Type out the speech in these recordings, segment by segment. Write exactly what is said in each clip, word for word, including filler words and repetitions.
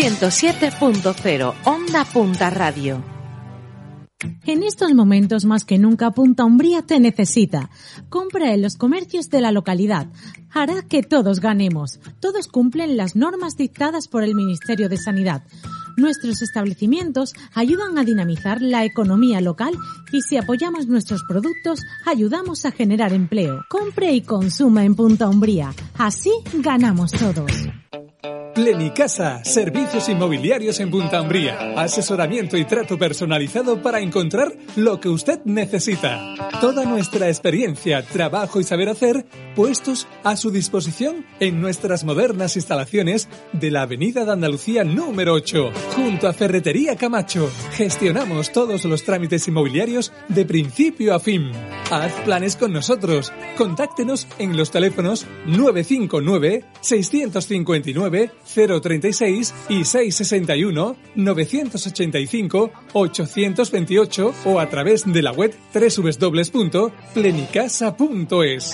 ciento siete punto cero, Onda Punta Radio. En estos momentos más que nunca Punta Umbría te necesita. Compra en los comercios de la localidad. Hará que todos ganemos. Todos cumplen las normas dictadas por el Ministerio de Sanidad. Nuestros establecimientos ayudan a dinamizar la economía local y si apoyamos nuestros productos, ayudamos a generar empleo. Compre y consuma en Punta Umbría. Así ganamos todos. Plenicasa, servicios inmobiliarios en Punta Umbría. Asesoramiento y trato personalizado para encontrar lo que usted necesita. Toda nuestra experiencia, trabajo y saber hacer puestos a su disposición en nuestras modernas instalaciones de la Avenida de Andalucía número ocho, junto a Ferretería Camacho. Gestionamos todos los trámites inmobiliarios de principio a fin. Haz planes con nosotros. Contáctenos en los teléfonos nueve cinco nueve, seis cinco nueve, cero treinta y seis y seiscientos sesenta y uno, novecientos ochenta y cinco, ochocientos veintiocho o a través de la web doble u doble u doble u punto plenicasa punto es.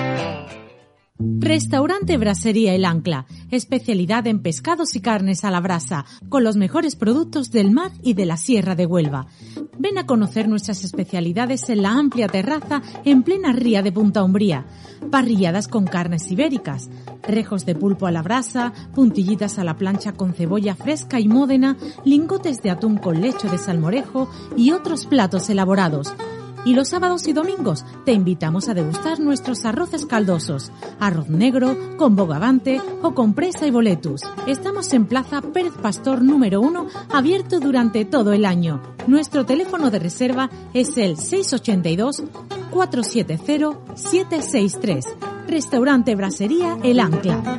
Restaurante Brasería El Ancla, especialidad en pescados y carnes a la brasa, con los mejores productos del mar y de la Sierra de Huelva. Ven a conocer nuestras especialidades en la amplia terraza en plena ría de Punta Umbría. Parrilladas con carnes ibéricas, rejos de pulpo a la brasa, puntillitas a la plancha con cebolla fresca y módena, lingotes de atún con lecho de salmorejo y otros platos elaborados. Y los sábados y domingos te invitamos a degustar nuestros arroces caldosos, arroz negro, con bogavante o con presa y boletus. Estamos en Plaza Pérez Pastor número uno, abierto durante todo el año. Nuestro teléfono de reserva es el seis ocho dos, cuatro siete cero, siete seis tres. Restaurante Brasería El Ancla.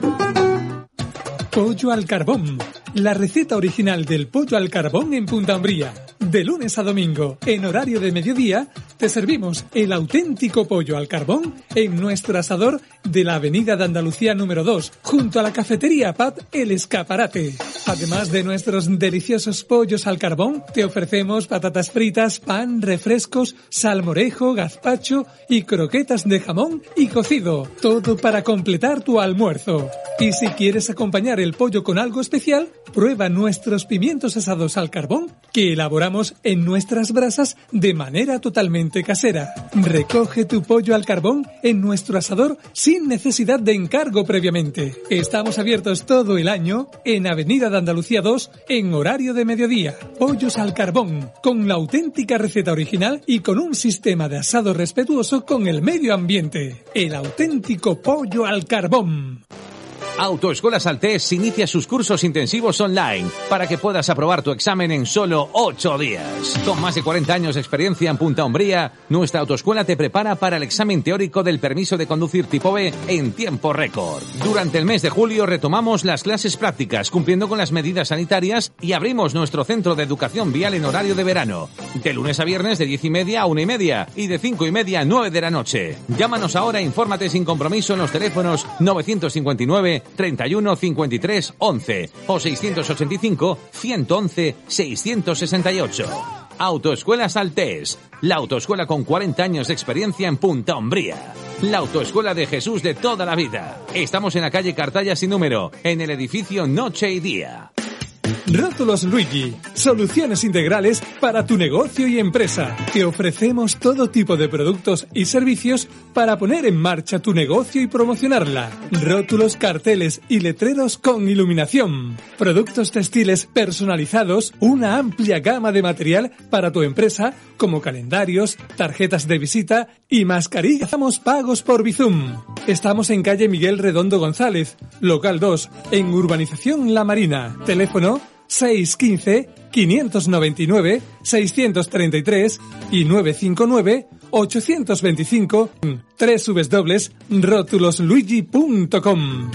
Pollo al carbón. La receta original del pollo al carbón en Punta Umbría. De lunes a domingo, en horario de mediodía, te servimos el auténtico pollo al carbón en nuestro asador de la Avenida de Andalucía número dos, junto a la cafetería Pat El Escaparate. Además de nuestros deliciosos pollos al carbón, te ofrecemos patatas fritas, pan, refrescos, salmorejo, gazpacho y croquetas de jamón y cocido. Todo para completar tu almuerzo. Y si quieres acompañar el pollo con algo especial, prueba nuestros pimientos asados al carbón que elaboramos en nuestras brasas de manera totalmente casera. Recoge tu pollo al carbón en nuestro asador sin necesidad de encargo previamente. Estamos abiertos todo el año en Avenida de Andalucía dos en horario de mediodía. Pollos al carbón, con la auténtica receta original y con un sistema de asado respetuoso con el medio ambiente. El auténtico pollo al carbón. Autoescuela Saltés inicia sus cursos intensivos online para que puedas aprobar tu examen en solo ocho días. Con más de cuarenta años de experiencia en Punta Umbría, nuestra autoescuela te prepara para el examen teórico del permiso de conducir tipo B en tiempo récord. Durante el mes de julio retomamos las clases prácticas cumpliendo con las medidas sanitarias y abrimos nuestro centro de educación vial en horario de verano. De lunes a viernes de diez y media a una y media y de cinco y media a nueve de la noche. Llámanos ahora e infórmate sin compromiso en los teléfonos novecientos cincuenta y nueve, treinta y uno, cincuenta y tres, once o seiscientos ochenta y cinco, ciento once, seiscientos sesenta y ocho. Autoescuela Saltés, la autoescuela con cuarenta años de experiencia en Punta Umbría. La autoescuela de Jesús de toda la vida. Estamos en la calle Cartaya sin número, en el edificio Noche y Día. Rótulos Luigi, soluciones integrales para tu negocio y empresa. Te ofrecemos todo tipo de productos y servicios para poner en marcha tu negocio y promocionarla. Rótulos, carteles y letreros con iluminación. Productos textiles personalizados, una amplia gama de material para tu empresa, como calendarios, tarjetas de visita y mascarillas. Damos pagos por Bizum. Estamos en calle Miguel Redondo González, local dos, en Urbanización La Marina. Teléfono seis uno cinco, cinco nueve nueve, seis tres tres y nueve cinco nueve, ocho dos cinco, doble u doble u doble u punto rótulos luigi punto com.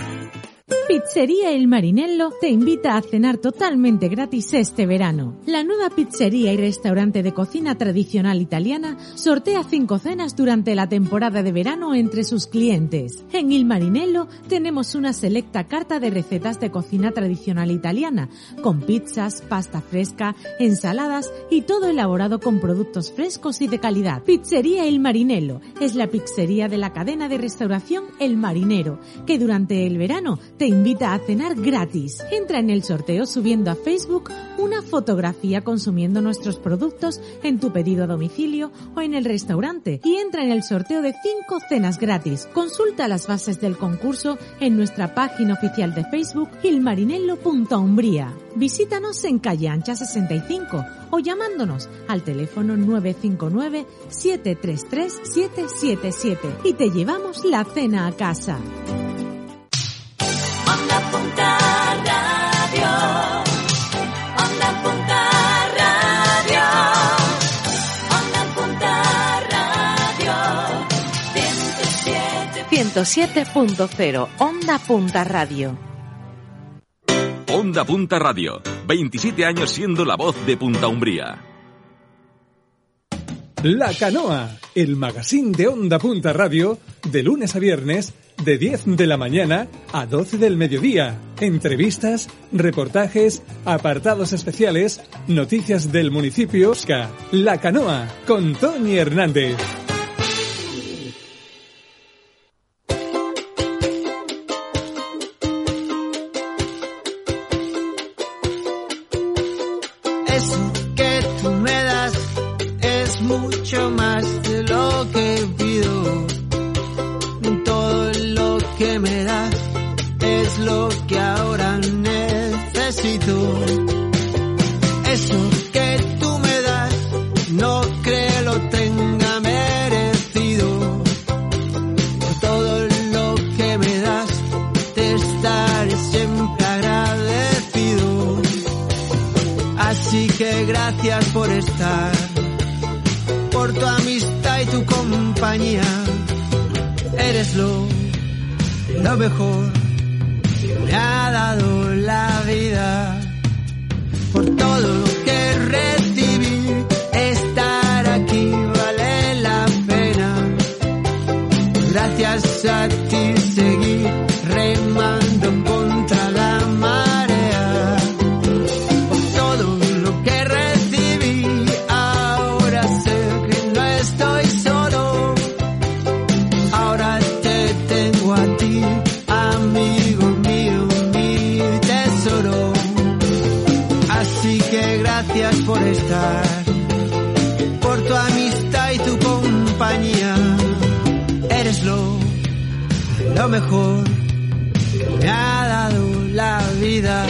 Pizzería El Marinello te invita a cenar totalmente gratis este verano. La nueva pizzería y restaurante de cocina tradicional italiana sortea cinco cenas durante la temporada de verano entre sus clientes. En El Marinello tenemos una selecta carta de recetas de cocina tradicional italiana, con pizzas, pasta fresca, ensaladas y todo elaborado con productos frescos y de calidad. Pizzería El Marinello es la pizzería de la cadena de restauración El Marinero, que durante el verano te invita invita a cenar gratis. Entra en el sorteo subiendo a Facebook una fotografía consumiendo nuestros productos en tu pedido a domicilio o en el restaurante y entra en el sorteo de cinco cenas gratis. Consulta las bases del concurso en nuestra página oficial de Facebook ilmarinello punto umbría. Visítanos en calle Ancha sesenta y cinco o llamándonos al teléfono nueve cinco nueve, siete tres tres, siete siete siete y te llevamos la cena a casa. Onda Punta Radio, Onda Punta Radio, Onda Punta Radio, ciento siete punto cero, Onda Punta Radio. Onda Punta Radio, veintisiete años siendo la voz de Punta Umbría. La Canoa, el magazín de Onda Punta Radio, de lunes a viernes, de diez de la mañana a doce del mediodía. Entrevistas, reportajes, apartados especiales, noticias del municipio. La Canoa, con Tony Hernández. Eso que tú me das es mucho más de lo que pido. Todo lo que me das es lo que ahora necesito. Eso que tú me das no creo lo tenga merecido. Por todo lo que me das te estaré siempre agradecido. Así que gracias por estar, por tu amistad y tu compañía. Eres lo, lo mejor que me ha dado la vida. Por todo lo que recibí, estar aquí vale la pena. Gracias a ti seguí remando contra la marea. Por todo lo que recibí, ahora sé que no estoy solo. Ahora te tengo a ti, amigo mío, mi tesoro. Así que gracias por estar, por tu amistad y tu compañía. Eres lo, lo mejor que me ha dado la vida.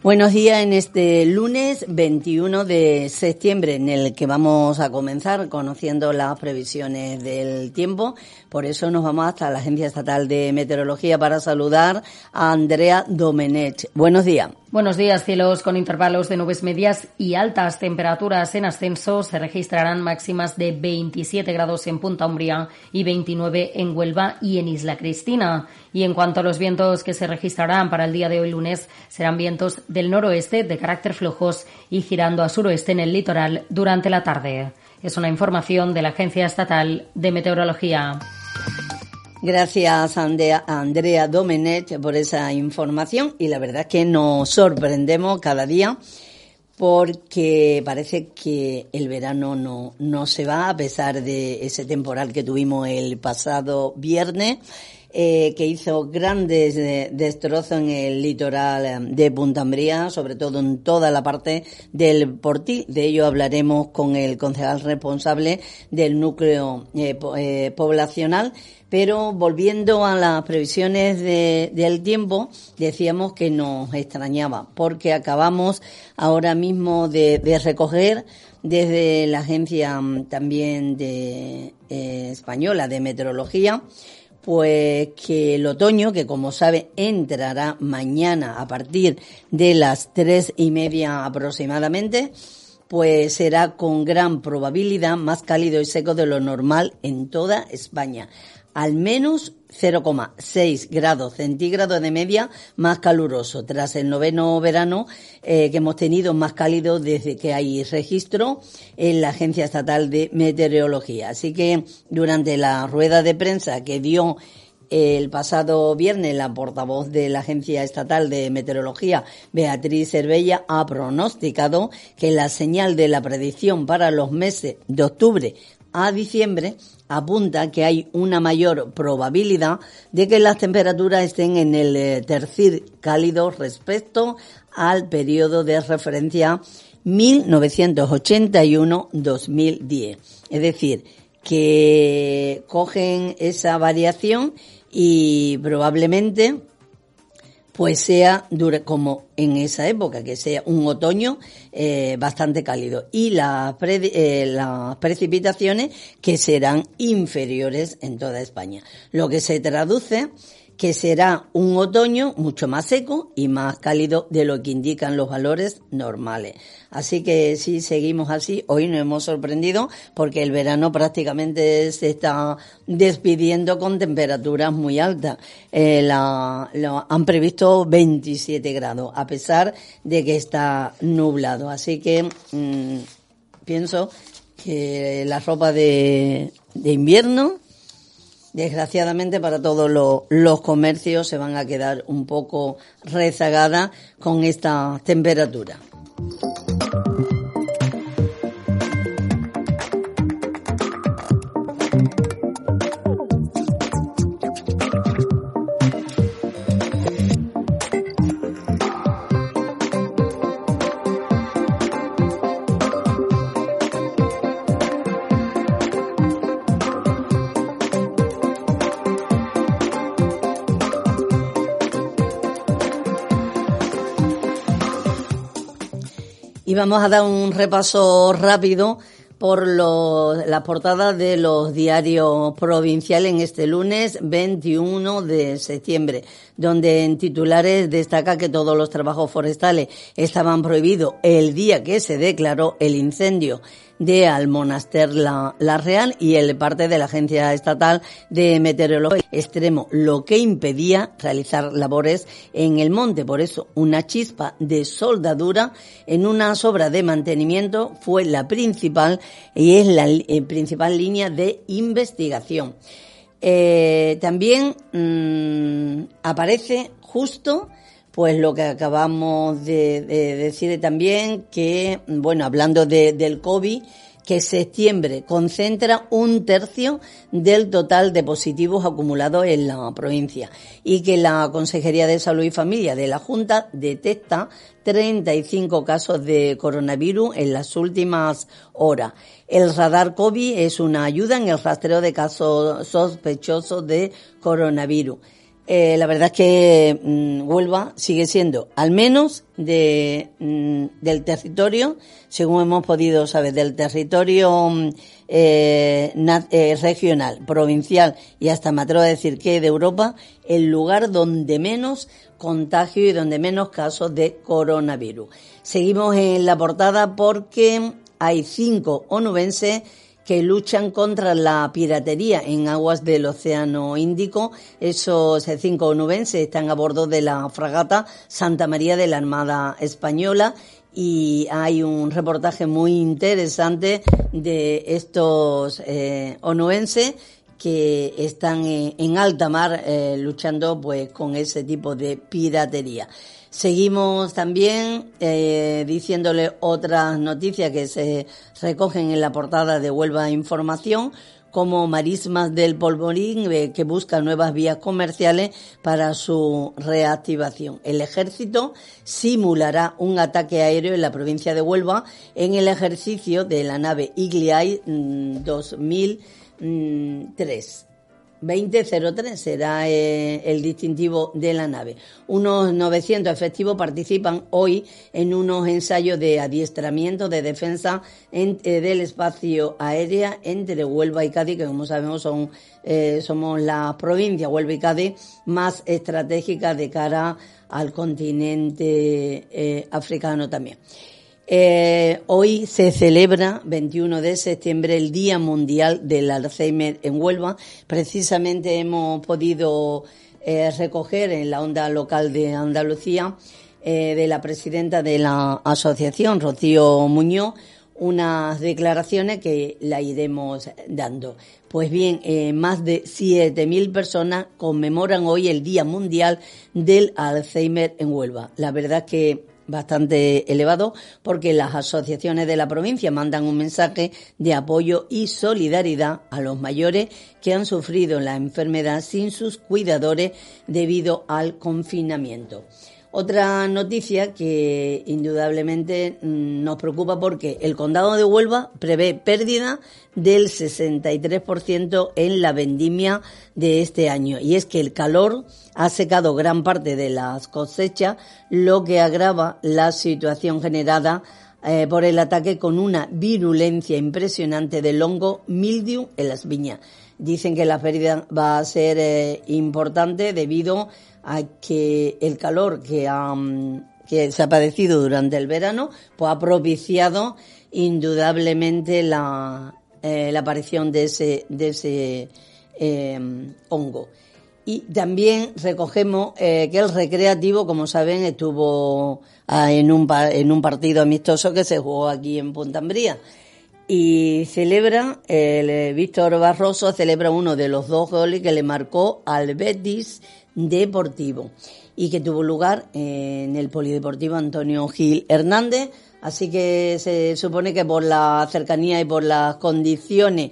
Buenos días en este lunes veintiuno de septiembre, en el que vamos a comenzar conociendo las previsiones del tiempo. Por eso nos vamos hasta la Agencia Estatal de Meteorología para saludar a Andrea Domenech. Buenos días. Buenos días, cielos con intervalos de nubes medias y altas, temperaturas en ascenso. Se registrarán máximas de veintisiete grados en Punta Umbría y veintinueve en Huelva y en Isla Cristina. Y en cuanto a los vientos que se registrarán para el día de hoy lunes, serán vientos del noroeste de carácter flojos y girando a suroeste en el litoral durante la tarde. Es una información de la Agencia Estatal de Meteorología. Gracias, Andrea, Andrea Domenech, por esa información, y la verdad es que nos sorprendemos cada día porque parece que el verano no, no se va, a pesar de ese temporal que tuvimos el pasado viernes, eh, que hizo grandes eh, destrozos en el litoral de Punta Umbría, sobre todo en toda la parte del Portil. De ello hablaremos con el concejal responsable del núcleo eh, po, eh, poblacional. Pero volviendo a las previsiones de, del tiempo, decíamos que nos extrañaba, porque acabamos ahora mismo de, de recoger desde la agencia también de eh, española de meteorología, pues que el otoño, que como sabe entrará mañana a partir de las tres y media aproximadamente, pues será con gran probabilidad más cálido y seco de lo normal en toda España. Al menos cero coma seis grados centígrados de media más caluroso, tras el noveno verano eh, que hemos tenido más cálido desde que hay registro en la Agencia Estatal de Meteorología. Así que durante la rueda de prensa que dio el pasado viernes la portavoz de la Agencia Estatal de Meteorología, Beatriz Cervella, ha pronosticado que la señal de la predicción para los meses de octubre a diciembre apunta que hay una mayor probabilidad de que las temperaturas estén en el eh, tercer cálido respecto al periodo de referencia mil novecientos ochenta y uno a dos mil diez. Es decir, que cogen esa variación y probablemente pues sea dura, como en esa época, que sea un otoño eh, bastante cálido, y las, pre, eh, las precipitaciones que serán inferiores en toda España, lo que se traduce que será un otoño mucho más seco y más cálido de lo que indican los valores normales. Así que si seguimos así, hoy nos hemos sorprendido porque el verano prácticamente se está despidiendo con temperaturas muy altas. Eh, la, la, han previsto veintisiete grados, a pesar de que está nublado. Así que mmm, pienso que la ropa de, de invierno, desgraciadamente para todos los, los comercios, se van a quedar un poco rezagadas con esta temperatura. Y vamos a dar un repaso rápido por los, las portadas de los diarios provinciales en este lunes veintiuno de septiembre, donde en titulares destaca que todos los trabajos forestales estaban prohibidos el día que se declaró el incendio de Almonaster la, la Real, y el parte de la Agencia Estatal de Meteorología extremo, lo que impedía realizar labores en el monte. Por eso, una chispa de soldadura en una obra de mantenimiento fue la principal y es la eh, principal línea de investigación. Eh, también mmm, aparece justo pues lo que acabamos de, de decir también, que, bueno, hablando de, del COVID, que septiembre concentra un tercio del total de positivos acumulados en la provincia, y que la Consejería de Salud y Familia de la Junta detecta treinta y cinco casos de coronavirus en las últimas horas. El radar COVID es una ayuda en el rastreo de casos sospechosos de coronavirus. Eh, la verdad es que mmm, Huelva sigue siendo, al menos de mmm, del territorio, según hemos podido saber, del territorio eh, na- eh, regional, provincial y hasta me atrevo a decir que de Europa, el lugar donde menos contagio y donde menos casos de coronavirus. Seguimos en la portada porque hay cinco onubenses que luchan contra la piratería en aguas del Océano Índico. Esos cinco onubenses están a bordo de la fragata Santa María de la Armada Española y hay un reportaje muy interesante de estos eh, onubenses que están en, en alta mar eh, luchando pues con ese tipo de piratería. Seguimos también eh, diciéndole otras noticias que se recogen en la portada de Huelva Información, como Marismas del Polvorín, eh, que busca nuevas vías comerciales para su reactivación. El Ejército simulará un ataque aéreo en la provincia de Huelva en el ejercicio de la nave Igliai mmm, dos mil tres. veinte cero tres será eh, el distintivo de la nave. Unos novecientos efectivos participan hoy en unos ensayos de adiestramiento de defensa en, eh, del espacio aéreo entre Huelva y Cádiz, que como sabemos son eh, somos las provincias, Huelva y Cádiz, más estratégicas de cara al continente eh, africano también. Eh, hoy se celebra, veintiuno de septiembre, el Día Mundial del Alzheimer en Huelva. Precisamente hemos podido eh, recoger en la onda local de Andalucía eh, de la presidenta de la asociación, Rocío Muñoz, unas declaraciones que la iremos dando. Pues bien, eh, más de siete mil personas conmemoran hoy el Día Mundial del Alzheimer en Huelva. La verdad es que bastante elevado, porque las asociaciones de la provincia mandan un mensaje de apoyo y solidaridad a los mayores que han sufrido la enfermedad sin sus cuidadores debido al confinamiento. Otra noticia que indudablemente nos preocupa porque el condado de Huelva prevé pérdida del sesenta y tres por ciento en la vendimia de este año, y es que el calor ha secado gran parte de las cosechas, lo que agrava la situación generada eh, por el ataque con una virulencia impresionante del hongo mildiu en las viñas. Dicen que la pérdida va a ser eh, importante debido a que el calor que, ha, que se ha padecido durante el verano pues ha propiciado indudablemente la, eh, la aparición de ese, de ese eh, hongo. Y también recogemos eh, que el Recreativo, como saben, estuvo ah, en, un, en un partido amistoso que se jugó aquí en Punta Umbría. Y celebra, el Víctor Barroso celebra uno de los dos goles que le marcó al Betis Deportivo y que tuvo lugar en el Polideportivo Antonio Gil Hernández. Así que se supone que por la cercanía y por las condiciones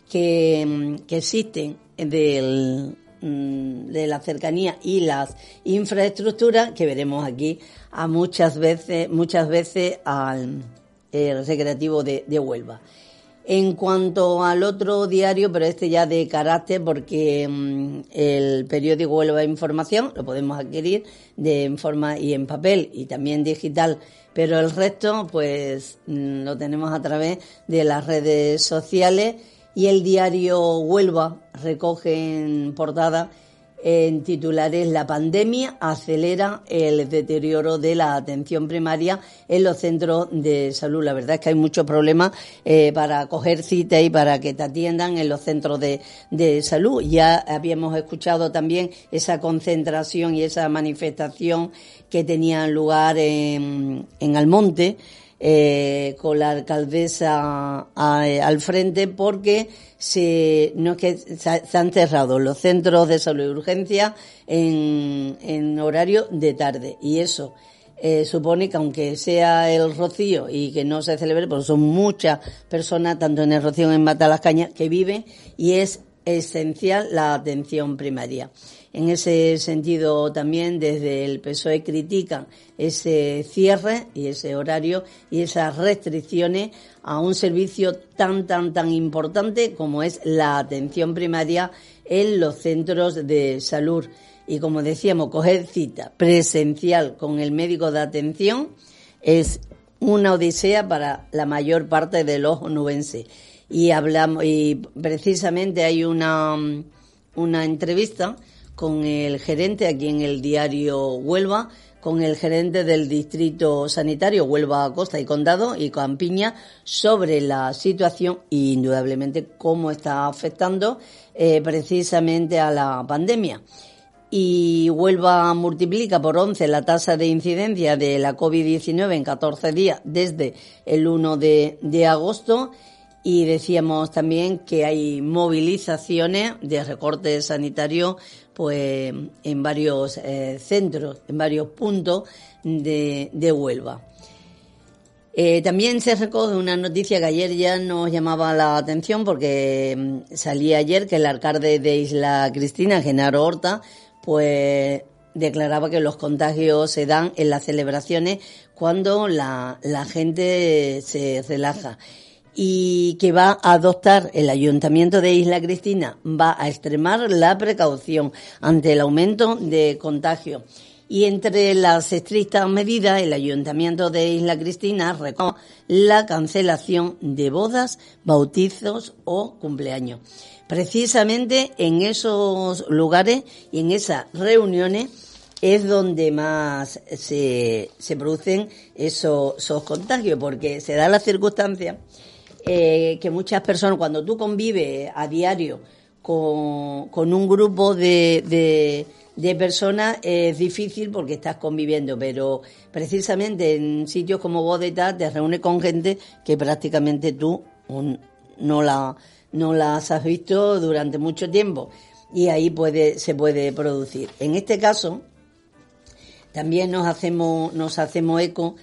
que, que existen del, de la cercanía y las infraestructuras, que veremos aquí a muchas veces, muchas veces al el Recreativo de, de Huelva. En cuanto al otro diario, pero este ya de carácter, porque mmm, el periódico Huelva Información lo podemos adquirir de en forma y en papel y también digital, pero el resto pues mmm, lo tenemos a través de las redes sociales, y el diario Huelva recoge en portada en titulares: la pandemia acelera el deterioro de la atención primaria en los centros de salud. La verdad es que hay muchos problemas eh, para coger cita y para que te atiendan en los centros de, de salud. Ya habíamos escuchado también esa concentración y esa manifestación que tenía lugar en, en Almonte, Eh, con la alcaldesa a, al frente, porque se, no es que se, se han cerrado los centros de salud y urgencia en, en horario de tarde, y eso eh, supone que aunque sea el Rocío y que no se celebre, pues son muchas personas, tanto en el Rocío como en Matalascañas, que viven, y es esencial la atención primaria. En ese sentido también desde el P S O E critican ese cierre y ese horario y esas restricciones a un servicio tan, tan, tan importante como es la atención primaria en los centros de salud. Y como decíamos, coger cita presencial con el médico de atención es una odisea para la mayor parte de los onubenses. Y hablamos, y precisamente hay una, una entrevista con el gerente aquí en el diario Huelva, con el gerente del distrito sanitario Huelva, Costa y Condado y Campiña, sobre la situación e indudablemente cómo está afectando eh, precisamente a la pandemia. Y Huelva multiplica por once la tasa de incidencia de la covid diecinueve en catorce días desde el uno de, de agosto. Y decíamos también que hay movilizaciones de recortes sanitarios pues en varios eh, centros, en varios puntos de, de Huelva. Eh, también se recoge una noticia que ayer ya nos llamaba la atención porque eh, salía ayer que el alcalde de Isla Cristina, Genaro Horta, pues declaraba que los contagios se dan en las celebraciones cuando la, la gente se relaja. Y que va a adoptar el Ayuntamiento de Isla Cristina, va a extremar la precaución ante el aumento de contagio. Y entre las estrictas medidas, el Ayuntamiento de Isla Cristina recoge la cancelación de bodas, bautizos o cumpleaños. Precisamente en esos lugares y en esas reuniones es donde más se, se producen esos, esos contagios, porque se da la circunstancia Eh, que muchas personas, cuando tú convives a diario con, con un grupo de, de, de personas, es difícil porque estás conviviendo, pero precisamente en sitios como bodas y tal, te reúnes con gente que prácticamente tú un, no la no las has visto durante mucho tiempo y ahí puede se puede producir. En este caso, también nos hacemos nos hacemos eco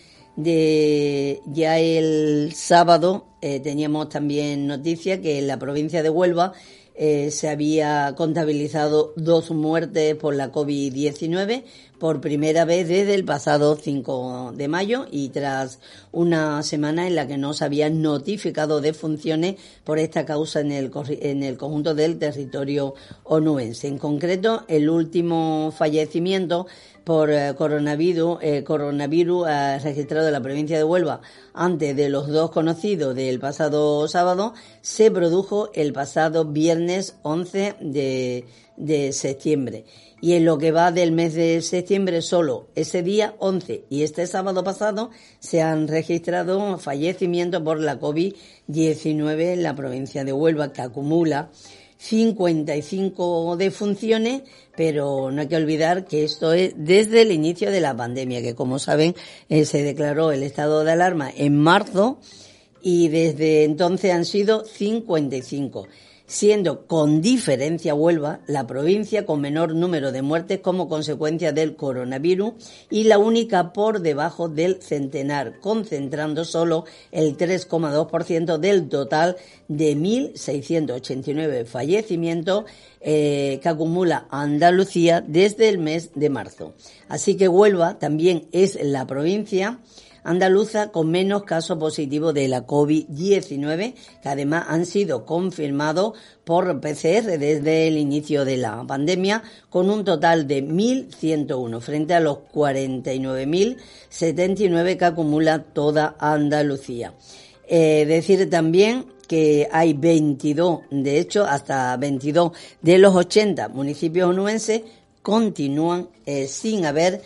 de ya el sábado eh, teníamos también noticia que en la provincia de Huelva eh, se había contabilizado dos muertes por la covid diecinueve por primera vez desde el pasado cinco de mayo y tras una semana en la que no se habían notificado defunciones por esta causa en el, en el conjunto del territorio onubense. En concreto, el último fallecimiento por eh, coronavirus, eh, coronavirus eh, registrado en la provincia de Huelva antes de los dos conocidos del pasado sábado se produjo el pasado viernes once de, de septiembre. Y en lo que va del mes de septiembre, solo ese día once y este sábado pasado se han registrado fallecimientos por la covid diecinueve en la provincia de Huelva, que acumula cincuenta y cinco defunciones, pero no hay que olvidar que esto es desde el inicio de la pandemia, que como saben eh, se declaró el estado de alarma en marzo y desde entonces han sido cincuenta y cinco, siendo con diferencia Huelva la provincia con menor número de muertes como consecuencia del coronavirus y la única por debajo del centenar, concentrando solo el tres coma dos por ciento del total de mil seiscientos ochenta y nueve fallecimientos eh, que acumula Andalucía desde el mes de marzo. Así que Huelva también es la provincia andaluza con menos casos positivos de la covid diecinueve, que además han sido confirmados por P C R desde el inicio de la pandemia, con un total de mil ciento uno frente a los cuarenta y nueve mil setenta y nueve que acumula toda Andalucía. Eh, decir también que hay veintidós, de hecho hasta veintidós de los ochenta municipios onubenses continúan eh, sin haber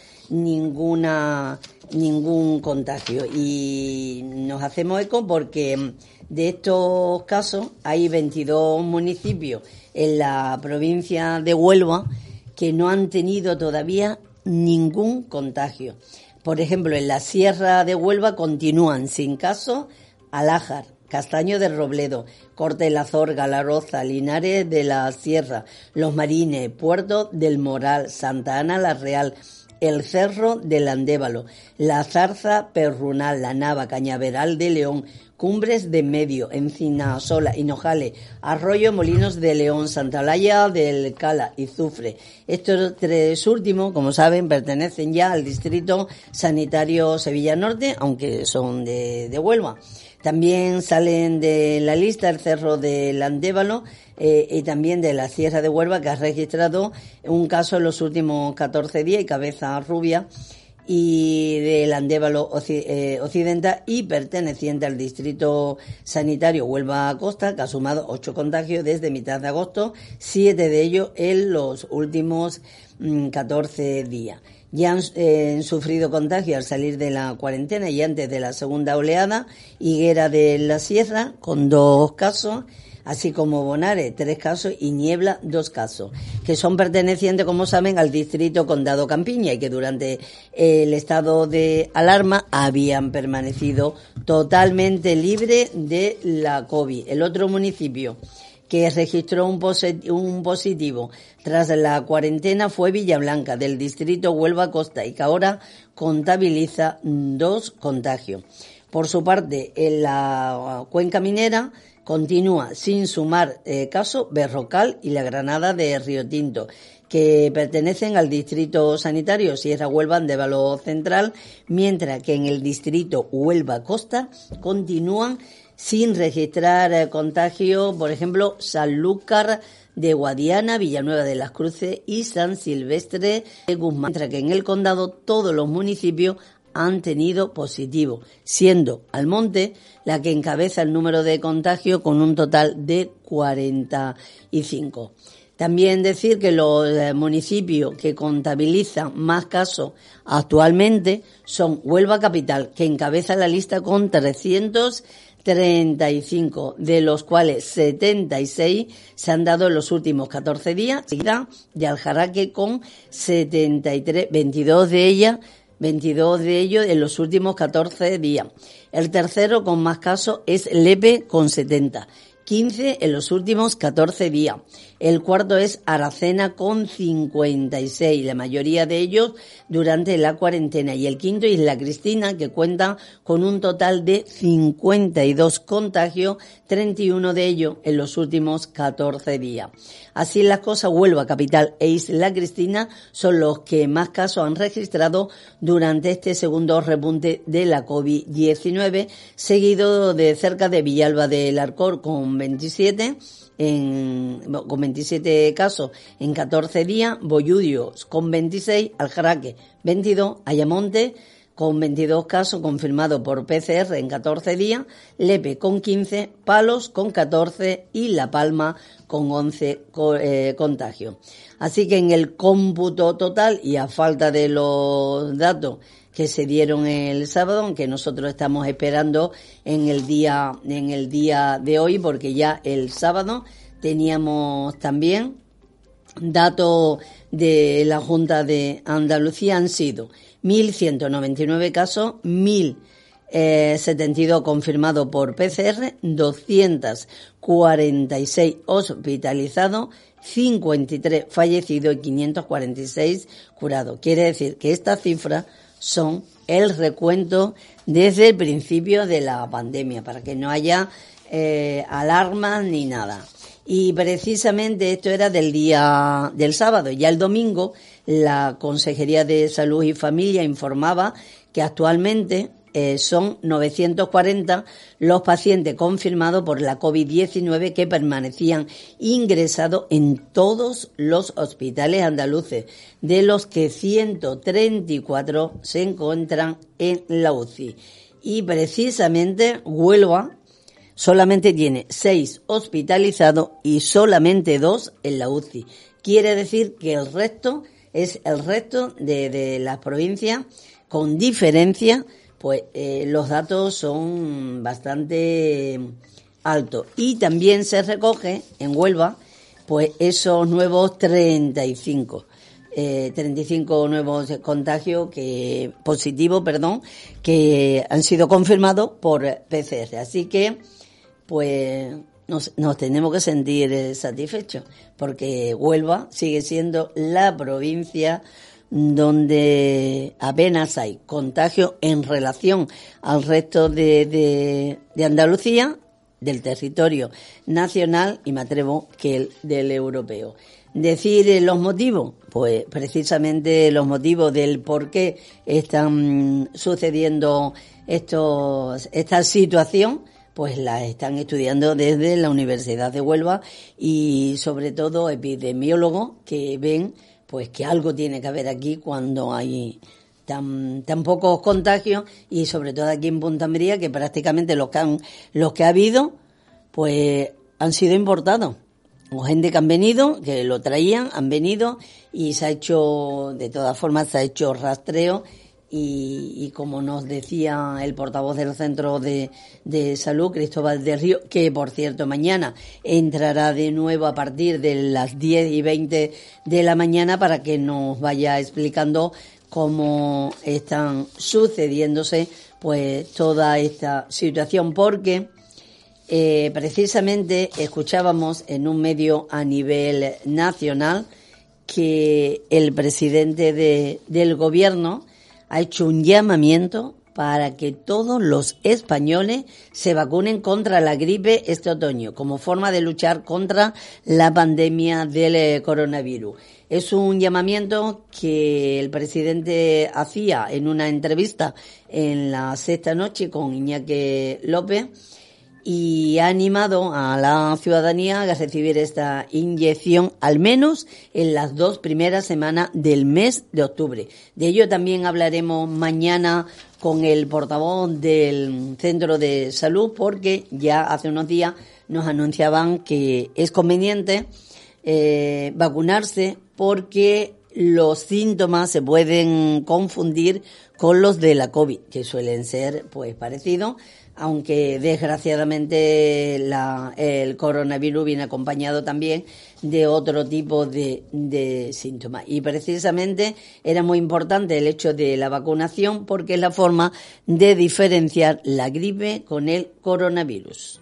ninguna ningún contagio, y nos hacemos eco porque de estos casos hay veintidós municipios en la provincia de Huelva que no han tenido todavía ningún contagio. Por ejemplo, en la Sierra de Huelva continúan sin casos Alájar, Castaño de Robledo, Corte de la Zorga, La Roza, Linares de la Sierra, Los Marines, Puerto del Moral, Santa Ana la Real, El Cerro del Andévalo, La Zarza Perrunal, La Nava, Cañaveral de León, Cumbres de Medio, Encinasola, Hinojales, Arroyo, Molinos de León, Santa Olalla del Cala y Zufre. Estos tres últimos, como saben, pertenecen ya al distrito sanitario Sevilla Norte, aunque son de, de Huelva. También salen de la lista el Cerro del Andévalo eh, y también de la Sierra de Huelva, que ha registrado un caso en los últimos catorce días, y Cabeza Rubia, y del Andévalo Occidental, y perteneciente al distrito sanitario Huelva Costa, que ha sumado ocho contagios desde mitad de agosto, siete de ellos en los últimos mmm, catorce días. Ya han, eh, han sufrido contagio al salir de la cuarentena y antes de la segunda oleada: Higuera de la Sierra, con dos casos, así como Bonares, tres casos, y Niebla, dos casos, que son pertenecientes, como saben, al distrito Condado Campiña, y que durante el estado de alarma habían permanecido totalmente libres de la COVID. El otro municipio que registró un, posit- un positivo tras la cuarentena fue Villablanca, del distrito Huelva Costa, y que ahora contabiliza dos contagios. Por su parte, en la cuenca minera continúa sin sumar eh, caso Berrocal y la Granada de Río Tinto, que pertenecen al distrito sanitario Sierra Huelva Andévalo Central, mientras que en el distrito Huelva Costa continúan sin registrar eh, contagio, por ejemplo, Sanlúcar de Guadiana, Villanueva de las Cruces y San Silvestre de Guzmán, mientras que en el condado todos los municipios han tenido positivo, siendo Almonte la que encabeza el número de contagios con un total de cuarenta y cinco. También decir que los municipios que contabilizan más casos actualmente son Huelva Capital, que encabeza la lista con trescientos treinta y cinco, de los cuales setenta y seis se han dado en los últimos catorce días, seguida de Aljaraque con setenta y tres, veintidós de ellas veintidós de ellos en los últimos catorce días. El tercero con más casos es Lepe con setenta, quince en los últimos catorce días. El cuarto es Aracena con cincuenta y seis, la mayoría de ellos durante la cuarentena. Y el quinto es La Cristina, que cuenta con un total de cincuenta y dos contagios, treinta y uno de ellos en los últimos catorce días. Así las cosas, Huelva Capital e Isla Cristina son los que más casos han registrado durante este segundo repunte de la COVID diecinueve, seguido de cerca de Villalba del Arcor con veintisiete, en, con veintisiete casos en catorce días, Bolludio con veintiséis, Aljaraque veintidós, Ayamonte con veintidós casos confirmados por P C R en catorce días, Lepe con quince, Palos con catorce y La Palma con once eh, contagios. Así que en el cómputo total, y a falta de los datos que se dieron el sábado, aunque nosotros estamos esperando en el día en el día de hoy, porque ya el sábado teníamos también datos de la Junta de Andalucía, han sido mil ciento noventa y nueve casos, mil setenta y dos confirmados por P C R, doscientos cuarenta y seis hospitalizados, cincuenta y tres fallecidos y quinientos cuarenta y seis curados. Quiere decir que estas cifras son el recuento desde el principio de la pandemia, para que no haya eh, alarmas ni nada. Y precisamente esto era del día del sábado. Ya el domingo la Consejería de Salud y Familia informaba que actualmente eh, son novecientos cuarenta los pacientes confirmados por la COVID diecinueve que permanecían ingresados en todos los hospitales andaluces, de los que ciento treinta y cuatro se encuentran en la U C I. Y precisamente Huelva solamente tiene seis hospitalizados y solamente dos en la U C I. Quiere decir que el resto es el resto de, de las provincias, con diferencia, pues eh, los datos son bastante altos. Y también se recoge en Huelva, pues esos nuevos treinta y cinco. Eh, treinta y cinco nuevos contagios que positivos, perdón, que han sido confirmados por P C R. Así que pues nos, nos tenemos que sentir eh, satisfechos, porque Huelva sigue siendo la provincia donde apenas hay contagio en relación al resto de, de, de Andalucía, del territorio nacional y me atrevo que el del europeo. Decir eh, los motivos, pues precisamente los motivos del por qué están sucediendo estos, esta situación, pues la están estudiando desde la Universidad de Huelva y sobre todo epidemiólogos que ven pues que algo tiene que haber aquí cuando hay tan tan pocos contagios y sobre todo aquí en Punta Umbría, que prácticamente los que han los que ha habido pues han sido importados. O gente que han venido, que lo traían, han venido y se ha hecho, de todas formas, se ha hecho rastreo y, y como nos decía el portavoz del Centro de, de Salud, Cristóbal del Río, que por cierto mañana entrará de nuevo a partir de las diez y veinte de la mañana para que nos vaya explicando cómo están sucediéndose pues toda esta situación, porque Eh, precisamente escuchábamos en un medio a nivel nacional que el presidente de, del gobierno ha hecho un llamamiento para que todos los españoles se vacunen contra la gripe este otoño, como forma de luchar contra la pandemia del coronavirus. Es un llamamiento que el presidente hacía en una entrevista en la Sexta Noche con Iñaki López, y ha animado a la ciudadanía a recibir esta inyección al menos en las dos primeras semanas del mes de octubre. De ello también hablaremos mañana con el portavoz del Centro de Salud, porque ya hace unos días nos anunciaban que es conveniente eh, vacunarse porque los síntomas se pueden confundir con los de la COVID, que suelen ser pues parecidos, aunque desgraciadamente la, el coronavirus viene acompañado también de otro tipo de, de síntomas. Y precisamente era muy importante el hecho de la vacunación porque es la forma de diferenciar la gripe con el coronavirus.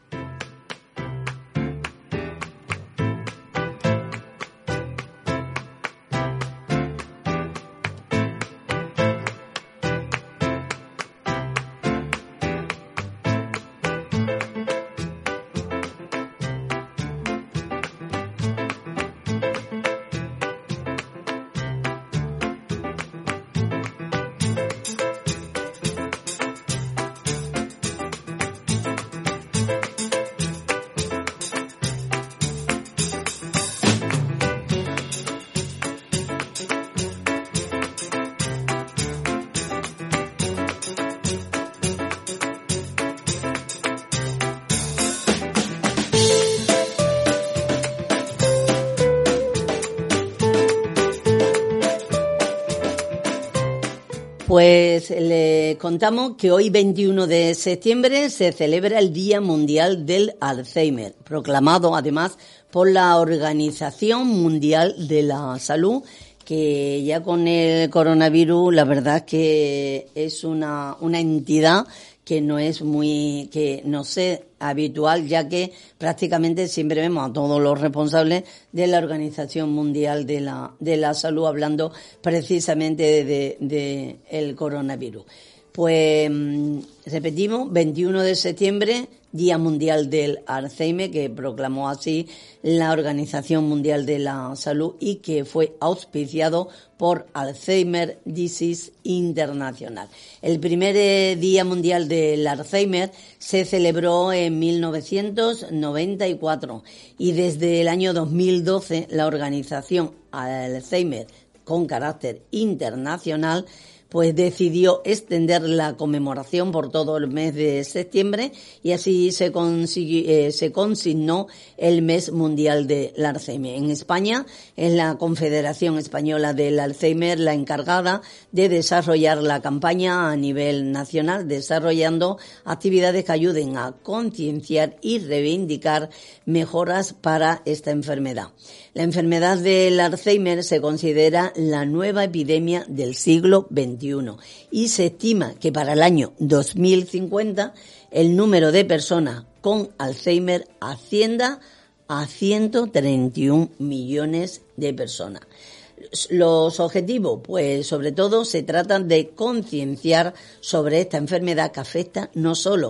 Pues le contamos que hoy, veintiuno de septiembre, se celebra el Día Mundial del Alzheimer, proclamado además por la Organización Mundial de la Salud, que ya con el coronavirus la verdad es que es una, una entidad que no es muy, que no sé, habitual, ya que prácticamente siempre vemos a todos los responsables de la Organización Mundial de la, de la Salud hablando precisamente de, de, de el coronavirus. Pues repetimos, veintiuno de septiembre, Día Mundial del Alzheimer, que proclamó así la Organización Mundial de la Salud y que fue auspiciado por Alzheimer Disease International. El primer eh, Día Mundial del Alzheimer se celebró en mil novecientos noventa y cuatro y desde el año dos mil doce la organización Alzheimer con carácter internacional pues decidió extender la conmemoración por todo el mes de septiembre y así se, consiguió, eh, se consignó el mes mundial del Alzheimer. En España es la Confederación Española del Alzheimer la encargada de desarrollar la campaña a nivel nacional, desarrollando actividades que ayuden a concienciar y reivindicar mejoras para esta enfermedad. La enfermedad del Alzheimer se considera la nueva epidemia del siglo veintiuno y se estima que para el año dos mil cincuenta el número de personas con Alzheimer ascienda a ciento treinta y un millones de personas. Los objetivos, pues sobre todo se tratan de concienciar sobre esta enfermedad que afecta no solo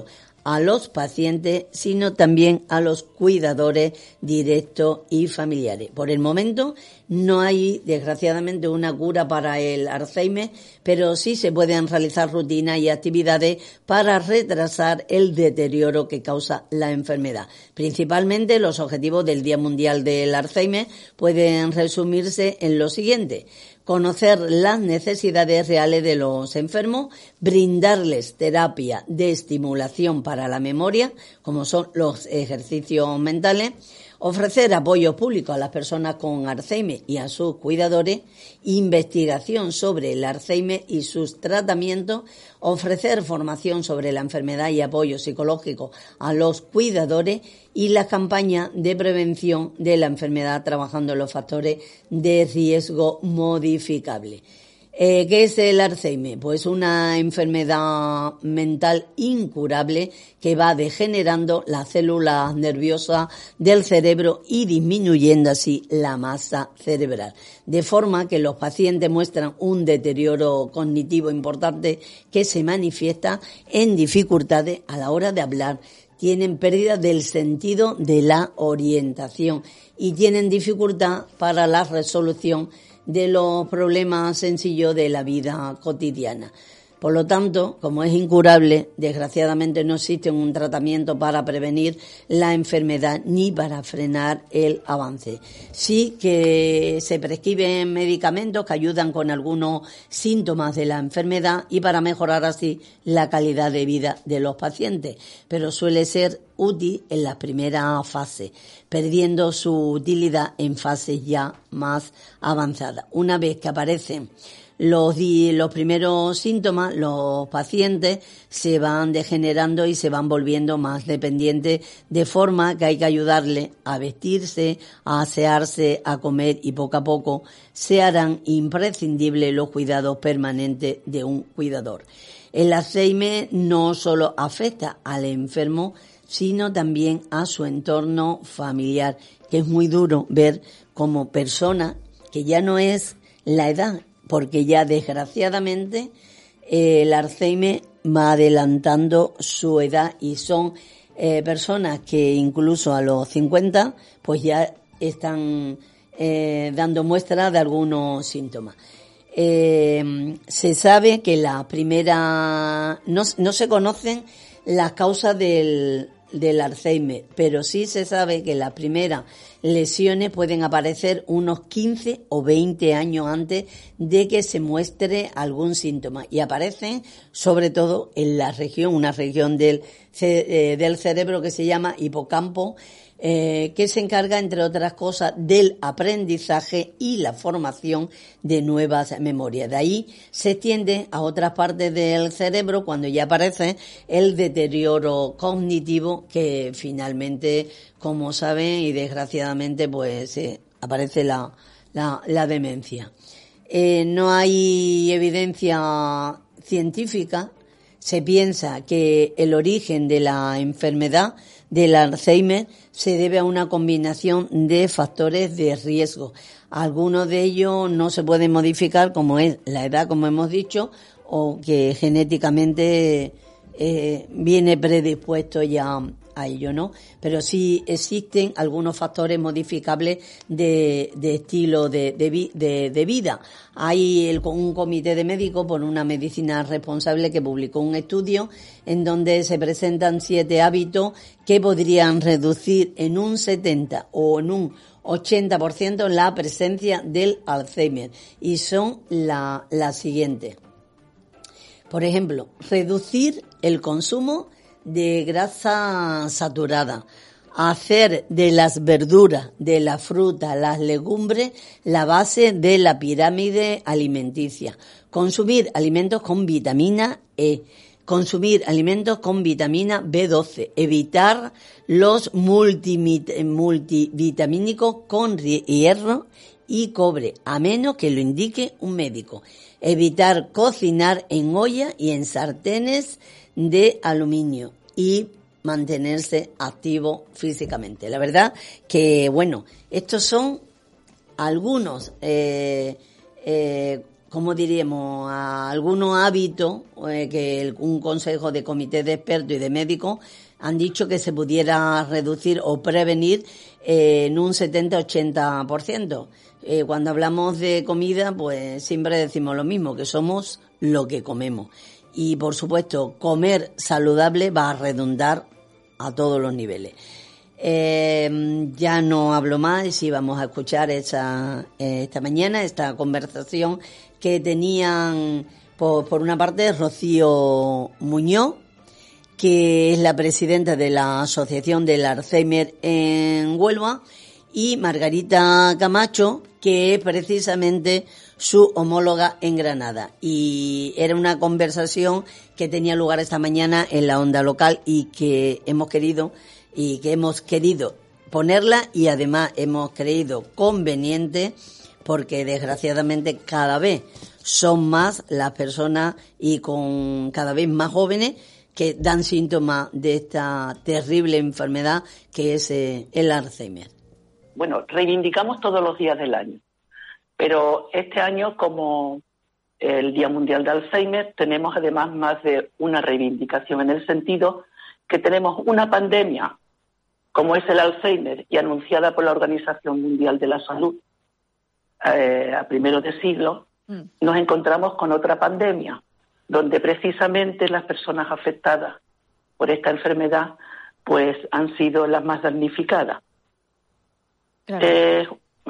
a los pacientes, sino también a los cuidadores directos y familiares. Por el momento no hay, desgraciadamente, una cura para el Alzheimer, pero sí se pueden realizar rutinas y actividades para retrasar el deterioro que causa la enfermedad. Principalmente los objetivos del Día Mundial del Alzheimer pueden resumirse en lo siguiente: conocer las necesidades reales de los enfermos, brindarles terapia de estimulación para la memoria, como son los ejercicios mentales, ofrecer apoyo público a las personas con Alzheimer y a sus cuidadores, investigación sobre el Alzheimer y sus tratamientos, ofrecer formación sobre la enfermedad y apoyo psicológico a los cuidadores y las campañas de prevención de la enfermedad trabajando en los factores de riesgo modificables. Eh, ¿Qué es el Alzheimer? Pues una enfermedad mental incurable que va degenerando las células nerviosas del cerebro y disminuyendo así la masa cerebral, de forma que los pacientes muestran un deterioro cognitivo importante que se manifiesta en dificultades a la hora de hablar, tienen pérdida del sentido de la orientación y tienen dificultad para la resolución de los problemas sencillos de la vida cotidiana. Por lo tanto, como es incurable, desgraciadamente no existe un tratamiento para prevenir la enfermedad ni para frenar el avance. Sí que se prescriben medicamentos que ayudan con algunos síntomas de la enfermedad y para mejorar así la calidad de vida de los pacientes, pero suele ser útil en las primeras fases, perdiendo su utilidad en fases ya más avanzadas. Una vez que aparecen Los, di, los primeros síntomas, los pacientes se van degenerando y se van volviendo más dependientes, de forma que hay que ayudarle a vestirse, a asearse, a comer y poco a poco se harán imprescindibles los cuidados permanentes de un cuidador. El Alzheimer no solo afecta al enfermo, sino también a su entorno familiar, que es muy duro ver como persona que ya no es la edad, porque ya desgraciadamente eh, el Alzheimer va adelantando su edad y son eh, personas que incluso a los cincuenta pues ya están eh, dando muestra de algunos síntomas. Eh, se sabe que la primera, no, no se conocen las causas del, del Alzheimer, pero sí se sabe que las primeras lesiones pueden aparecer unos quince o veinte años antes de que se muestre algún síntoma y aparecen sobre todo en la región, una región del, eh, del cerebro que se llama hipocampo, eh, que se encarga, entre otras cosas, del aprendizaje y la formación de nuevas memorias. De ahí se extiende a otras partes del cerebro cuando ya aparece el deterioro cognitivo, que finalmente, como saben, y desgraciadamente, pues eh, aparece la, la, la demencia. Eh, no hay evidencia científica. Se piensa que el origen de la enfermedad del Alzheimer se debe a una combinación de factores de riesgo. Algunos de ellos no se pueden modificar, como es la edad, como hemos dicho, o que genéticamente eh, viene predispuesto ya a ello, ¿no? Pero sí existen algunos factores modificables de, de estilo de, de, de, de vida. Hay el, un comité de médicos por una medicina responsable que publicó un estudio en donde se presentan siete hábitos que podrían reducir en un setenta o en un ochenta por ciento la presencia del Alzheimer, y son la, la siguiente. Por ejemplo, reducir el consumo de grasa saturada, hacer de las verduras, de la fruta, las legumbres la base de la pirámide alimenticia, consumir alimentos con vitamina E, consumir alimentos con vitamina B doce, evitar los multivitamínicos con hierro y cobre, a menos que lo indique un médico, evitar cocinar en olla y en sartenes de aluminio y mantenerse activo físicamente. La verdad que, bueno, estos son algunos eh, eh, ¿cómo diríamos?, a algunos hábitos eh, que el, un consejo de comité de expertos y de médicos han dicho que se pudiera reducir o prevenir eh, en un setenta a ochenta por ciento. Eh, cuando hablamos de comida, pues siempre decimos lo mismo, que somos lo que comemos. Y, por supuesto, comer saludable va a redundar a todos los niveles. Eh, ya no hablo más y vamos a escuchar esta, esta mañana esta conversación que tenían, por, por una parte, Rocío Muñoz, que es la presidenta de la Asociación del Alzheimer en Huelva, y Margarita Camacho, que es precisamente su homóloga en Granada. Y era una conversación que tenía lugar esta mañana en la onda local y que hemos querido y que hemos querido ponerla, y además hemos creído conveniente porque desgraciadamente cada vez son más las personas y con cada vez más jóvenes que dan síntomas de esta terrible enfermedad que es eh, el Alzheimer. Bueno, reivindicamos todos los días del año, pero este año, como el Día Mundial de Alzheimer, tenemos además más de una reivindicación, en el sentido que tenemos una pandemia como es el Alzheimer y anunciada por la Organización Mundial de la Salud eh, a primeros de siglo, mm. nos encontramos con otra pandemia, donde precisamente las personas afectadas por esta enfermedad pues han sido las más damnificadas. Claro. Eh,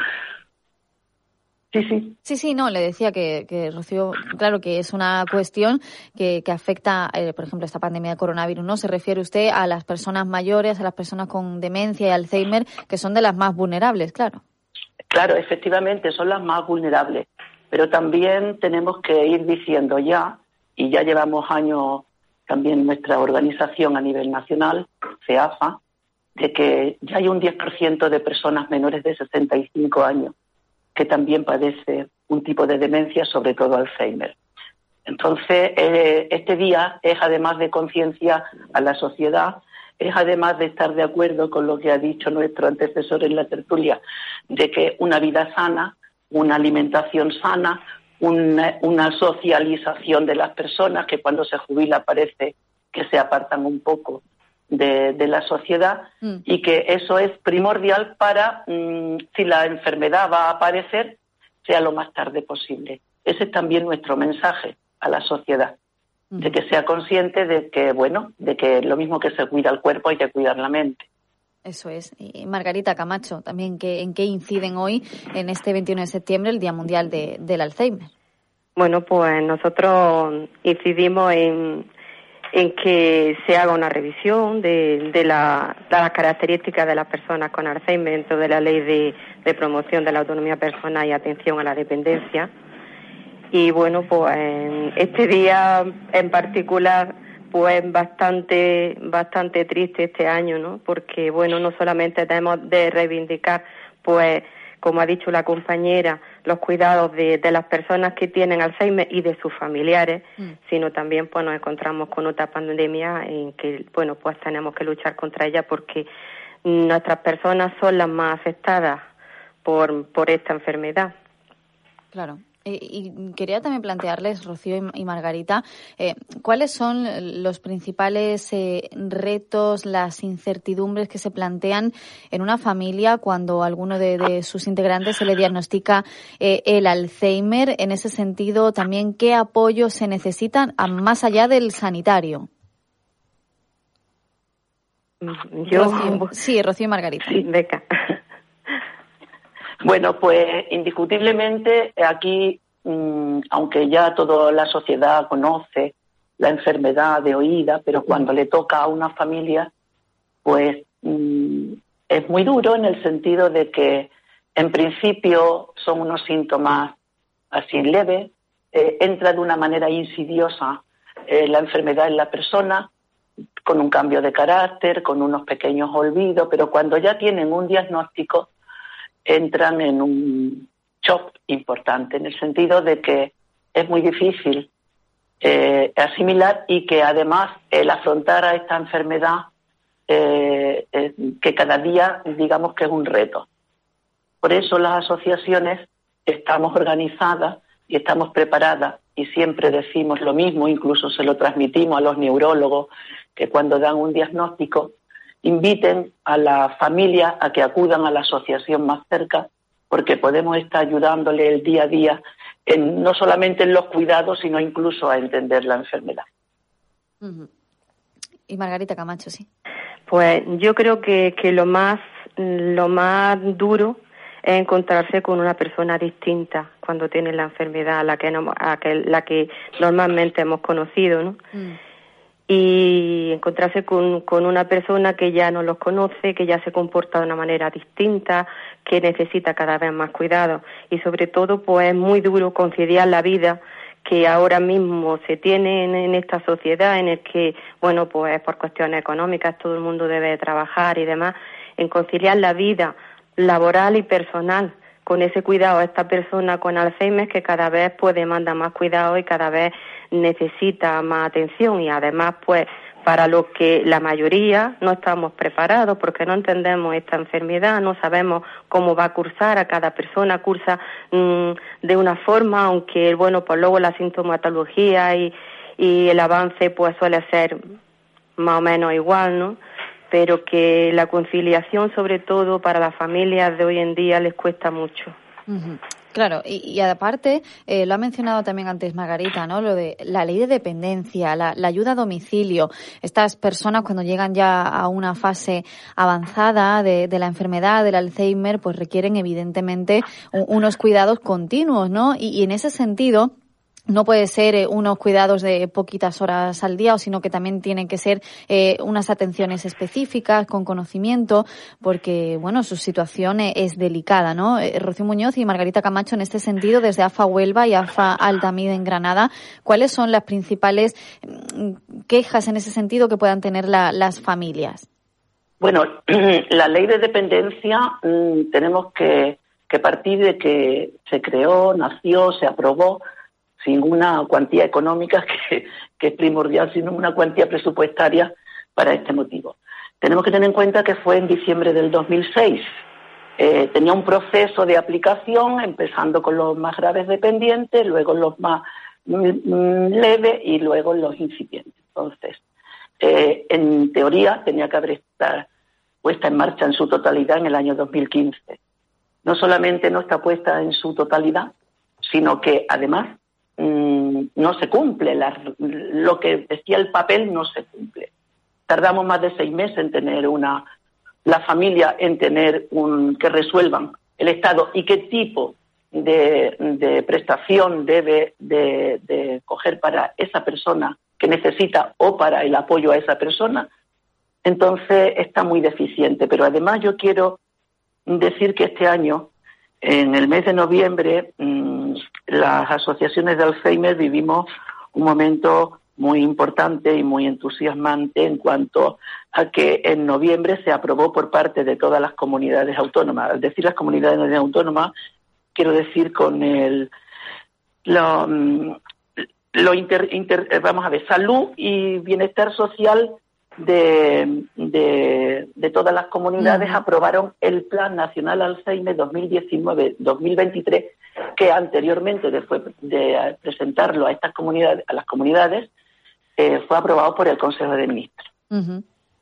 sí, sí. Sí, sí, no, le decía que, que Rocío, claro que es una cuestión que, que afecta, eh, por ejemplo, esta pandemia de coronavirus, ¿no? Se refiere usted a las personas mayores, a las personas con demencia y Alzheimer, que son de las más vulnerables, claro. Claro, efectivamente, son las más vulnerables, pero también tenemos que ir diciendo ya, y ya llevamos años también nuestra organización a nivel nacional, CEAFA, de que ya hay un diez por ciento de personas menores de sesenta y cinco años que también padece un tipo de demencia, sobre todo Alzheimer. Entonces, eh, este día es, además de conciencia a la sociedad, es además de estar de acuerdo con lo que ha dicho nuestro antecesor en la tertulia, de que una vida sana, una alimentación sana, una, una socialización de las personas, que cuando se jubila parece que se apartan un poco de, de la sociedad, mm. y que eso es primordial para, mmm, si la enfermedad va a aparecer, sea lo más tarde posible. Ese es también nuestro mensaje a la sociedad, mm. de que sea consciente de que, bueno, de que lo mismo que se cuida el cuerpo hay que cuidar la mente. Eso es. Y Margarita Camacho, también, ¿qué, ¿en qué inciden hoy, en este veintiuno de septiembre, el Día Mundial de, del Alzheimer? Bueno, pues nosotros incidimos en, en que se haga una revisión de, de, la, de las características de las personas con Alzheimer dentro de la Ley de, de Promoción de la Autonomía Personal y Atención a la Dependencia. Y bueno, pues este día en particular pues bastante bastante triste este año, ¿no? Porque bueno, no solamente tenemos de reivindicar, pues como ha dicho la compañera, los cuidados de, de las personas que tienen Alzheimer y de sus familiares, mm. sino también pues nos encontramos con otra pandemia en que bueno, pues tenemos que luchar contra ella, porque nuestras personas son las más afectadas por por esta enfermedad. Claro. Y quería también plantearles, Rocío y Margarita, eh, ¿cuáles son los principales eh, retos, las incertidumbres que se plantean en una familia cuando a alguno de, de sus integrantes se le diagnostica eh, el Alzheimer? En ese sentido, también, ¿qué apoyo se necesitan a, más allá del sanitario? Yo, Rocío. Sí, Rocío y Margarita. Sí, Beca. Bueno, pues indiscutiblemente aquí, mmm, aunque ya toda la sociedad conoce la enfermedad de oída, pero cuando le toca a una familia, pues mmm, es muy duro, en el sentido de que en principio son unos síntomas así leves, eh, entra de una manera insidiosa eh, la enfermedad en la persona, con un cambio de carácter, con unos pequeños olvidos, pero cuando ya tienen un diagnóstico, entran en un shock importante, en el sentido de que es muy difícil eh, asimilar, y que además el afrontar a esta enfermedad, eh, eh, que cada día digamos que es un reto. Por eso las asociaciones estamos organizadas y estamos preparadas, y siempre decimos lo mismo, incluso se lo transmitimos a los neurólogos, que cuando dan un diagnóstico inviten a la familia a que acudan a la asociación más cerca, porque podemos estar ayudándole el día a día, en, no solamente en los cuidados, sino incluso a entender la enfermedad. Uh-huh. Y Margarita Camacho, sí. Pues yo creo que, que lo más lo más duro es encontrarse con una persona distinta cuando tiene la enfermedad a la que, no, a que la que normalmente hemos conocido, ¿no? Mm. Y encontrarse con, con una persona que ya no los conoce, que ya se comporta de una manera distinta, que necesita cada vez más cuidado. Y sobre todo, pues es muy duro conciliar la vida que ahora mismo se tiene en, en esta sociedad, en el que, bueno, pues por cuestiones económicas todo el mundo debe trabajar y demás, en conciliar la vida laboral y personal con ese cuidado a esta persona con Alzheimer, que cada vez pues demanda más cuidado y cada vez necesita más atención, y además pues para los que la mayoría no estamos preparados porque no entendemos esta enfermedad, no sabemos cómo va a cursar, a cada persona cursa mmm, de una forma, aunque bueno, pues luego la sintomatología y, y el avance pues suele ser más o menos igual, ¿no? Pero que la conciliación, sobre todo para las familias de hoy en día, les cuesta mucho. Uh-huh. Claro, y, y aparte, eh, lo ha mencionado también antes Margarita, ¿no? Lo de la ley de dependencia, la, la ayuda a domicilio. Estas personas, cuando llegan ya a una fase avanzada de, de la enfermedad, del Alzheimer, pues requieren evidentemente un, unos cuidados continuos, ¿no? Y, y en ese sentido, no puede ser eh, unos cuidados de poquitas horas al día, sino que también tienen que ser eh, unas atenciones específicas, con conocimiento, porque, bueno, su situación eh, es delicada, ¿no? Eh, Rocío Muñoz y Margarita Camacho, en este sentido, desde AFA Huelva y AFA Altamira en Granada, ¿cuáles son las principales quejas en ese sentido que puedan tener la, las familias? Bueno, la ley de dependencia mmm, tenemos que, que partir de que se creó, nació, se aprobó sin una cuantía económica que, que es primordial, sino una cuantía presupuestaria para este motivo. Tenemos que tener en cuenta que fue en diciembre del dos mil seis. Eh, tenía un proceso de aplicación, empezando con los más graves dependientes, luego los más mm, leves y luego los incipientes. Entonces, eh, en teoría tenía que haber estar puesta en marcha en su totalidad en el año dos mil quince. No solamente no está puesta en su totalidad, sino que además no se cumple, la, lo que decía el papel no se cumple. Tardamos más de seis meses en tener una, la familia en tener un, que resuelvan el Estado y qué tipo de, de prestación debe de, de coger para esa persona que necesita o para el apoyo a esa persona. Entonces está muy deficiente, pero además yo quiero decir que este año, en el mes de noviembre, mmm, las asociaciones de Alzheimer vivimos un momento muy importante y muy entusiasmante en cuanto a que en noviembre se aprobó por parte de todas las comunidades autónomas. Al decir las comunidades autónomas, quiero decir con el lo, lo inter, inter, vamos a ver, salud y bienestar social de, de, de todas las comunidades uh-huh. aprobaron el Plan Nacional Alzheimer dos mil diecinueve dos mil veintitrés, que anteriormente, después de presentarlo a estas comunidades, a las comunidades, eh, fue aprobado por el Consejo de Ministros. Uh-huh.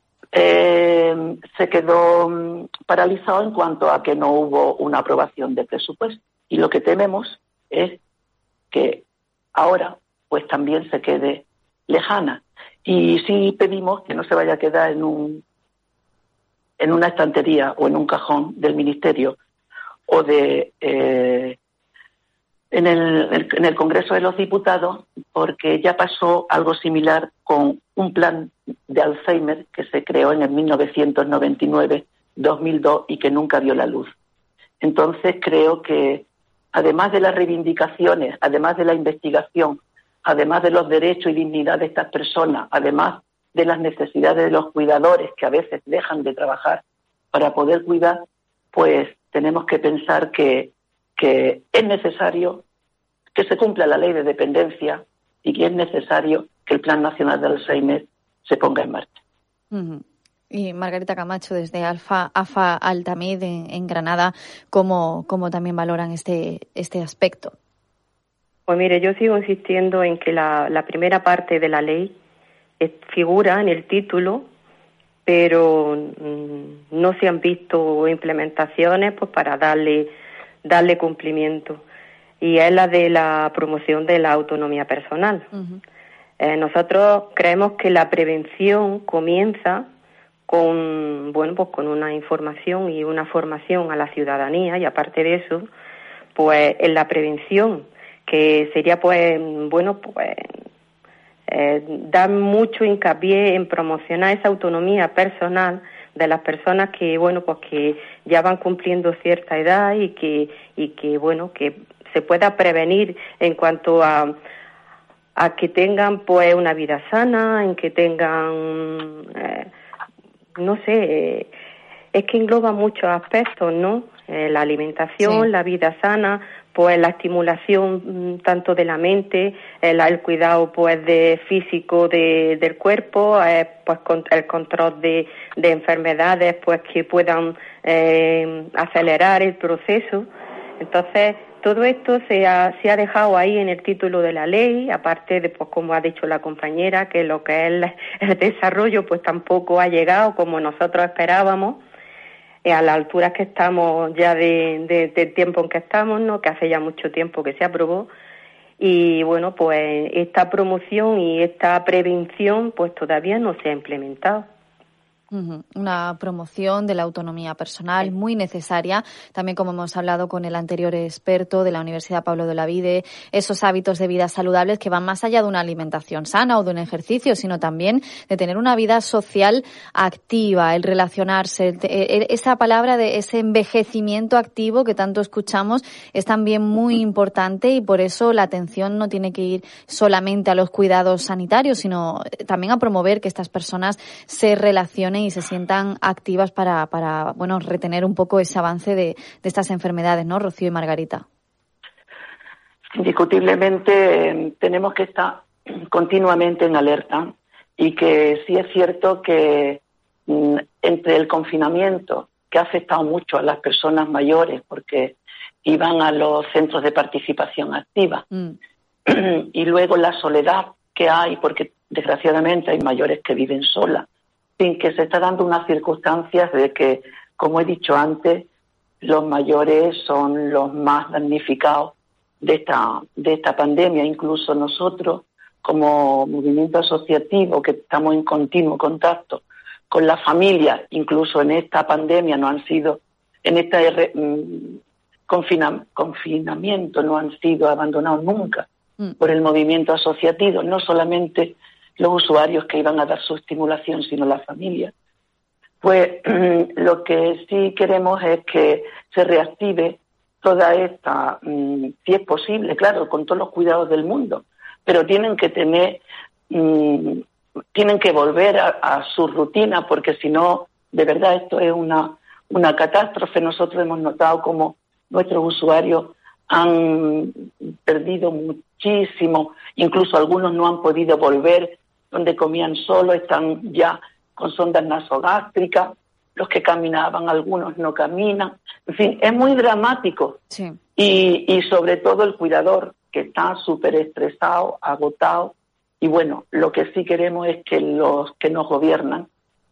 Eh, se quedó paralizado en cuanto a que no hubo una aprobación de presupuesto, y lo que tememos es que ahora pues también se quede lejana. Y sí pedimos que no se vaya a quedar en un en una estantería o en un cajón del Ministerio o de eh, en el en el Congreso de los Diputados, porque ya pasó algo similar con un plan de Alzheimer que se creó en el mil novecientos noventa y nueve dos mil dos y que nunca vio la luz. Entonces creo que además de las reivindicaciones, además de la investigación, además de los derechos y dignidad de estas personas, además de las necesidades de los cuidadores que a veces dejan de trabajar para poder cuidar, pues tenemos que pensar que, que es necesario que se cumpla la ley de dependencia y que es necesario que el Plan Nacional de Alzheimer se ponga en marcha. Uh-huh. Y Margarita Camacho, desde Alfa, AFA Altamid en, en Granada, ¿cómo, cómo también valoran este, este aspecto? Pues mire, yo sigo insistiendo en que la, la primera parte de la ley es, figura en el título, pero mmm, no se han visto implementaciones pues para darle darle cumplimiento, y es la de la promoción de la autonomía personal. Uh-huh. Eh, nosotros creemos que la prevención comienza con bueno pues con una información y una formación a la ciudadanía, y aparte de eso, pues en la prevención, que sería pues bueno pues eh, dar mucho hincapié en promocionar esa autonomía personal de las personas que bueno pues que ya van cumpliendo cierta edad, y que y que bueno que se pueda prevenir en cuanto a a que tengan pues una vida sana, en que tengan eh, no sé, eh, es que engloba muchos aspectos, ¿no? Eh, la alimentación, sí. La vida sana, pues la estimulación tanto de la mente, el, el cuidado pues de físico de, del cuerpo, eh, pues con, el control de, de enfermedades pues que puedan eh, acelerar el proceso. Entonces todo esto se ha, se ha dejado ahí en el título de la ley, aparte de, pues como ha dicho la compañera, que lo que es el, el desarrollo pues tampoco ha llegado como nosotros esperábamos, a la altura que estamos ya de, de, del tiempo en que estamos, ¿no? Que hace ya mucho tiempo que se aprobó, y bueno, pues esta promoción y esta prevención pues todavía no se ha implementado. Una promoción de la autonomía personal muy necesaria, también como hemos hablado con el anterior experto de la Universidad Pablo de Olavide, esos hábitos de vida saludables que van más allá de una alimentación sana o de un ejercicio, sino también de tener una vida social activa, el relacionarse, esa palabra de ese envejecimiento activo que tanto escuchamos es también muy importante, y por eso la atención no tiene que ir solamente a los cuidados sanitarios, sino también a promover que estas personas se relacionen y se sientan activas para, para bueno, retener un poco ese avance de, de estas enfermedades, ¿no, Rocío y Margarita? Indiscutiblemente eh, tenemos que estar continuamente en alerta, y que sí es cierto que mm, entre el confinamiento, que ha afectado mucho a las personas mayores porque iban a los centros de participación activa, mm. y luego la soledad que hay, porque desgraciadamente hay mayores que viven solas, sin que se está dando unas circunstancias de que, como he dicho antes, los mayores son los más damnificados de esta, de esta pandemia. Incluso nosotros, como movimiento asociativo, que estamos en continuo contacto con la familia, incluso en esta pandemia no han sido, en este mmm, confina, confinamiento no han sido abandonados nunca mm. por el movimiento asociativo, no solamente los usuarios que iban a dar su estimulación, sino la familia. Pues lo que sí queremos es que se reactive toda esta, si es posible, claro, con todos los cuidados del mundo, pero tienen que tener, tienen que volver a, a su rutina, porque si no, de verdad esto es una, una catástrofe. Nosotros hemos notado como nuestros usuarios han perdido muchísimo, incluso algunos no han podido volver donde comían solo, están ya con sondas nasogástricas, los que caminaban, algunos no caminan, en fin, es muy dramático. Sí. Y, y sobre todo el cuidador, que está súper estresado, agotado, y bueno, lo que sí queremos es que los que nos gobiernan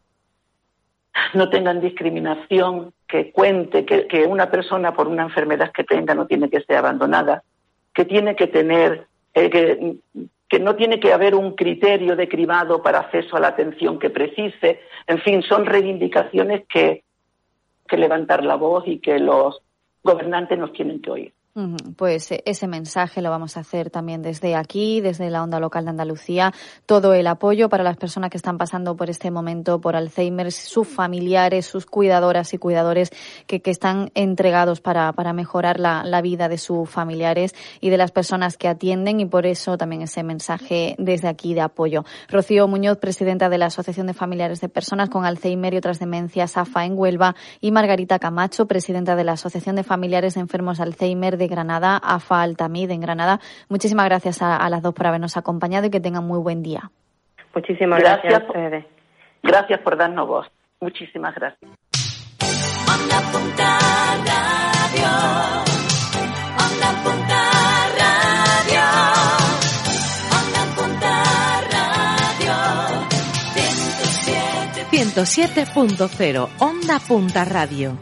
no tengan discriminación, que cuente que, que una persona por una enfermedad que tenga no tiene que ser abandonada, que tiene que tener, eh, que, que no tiene que haber un criterio de cribado para acceso a la atención que precise. En fin, son reivindicaciones que, que levantar la voz y que los gobernantes nos tienen que oír. Pues ese mensaje lo vamos a hacer también desde aquí, desde la Onda Local de Andalucía. Todo el apoyo para las personas que están pasando por este momento, por Alzheimer, sus familiares, sus cuidadoras y cuidadores que, que están entregados para, para mejorar la, la vida de sus familiares y de las personas que atienden, y por eso también ese mensaje desde aquí de apoyo. Rocío Muñoz, presidenta de la Asociación de Familiares de Personas con Alzheimer y otras demencias, A F A en Huelva, y Margarita Camacho, presidenta de la Asociación de Familiares de Enfermos de Alzheimer de Granada, A F A Altamid en Granada. Muchísimas gracias a, a las dos por habernos acompañado y que tengan muy buen día. Muchísimas gracias, gracias a ustedes. Gracias por darnos voz. Muchísimas gracias. Onda Punta Radio. Onda Punta Radio. ciento siete punto cero, Onda Punta Radio.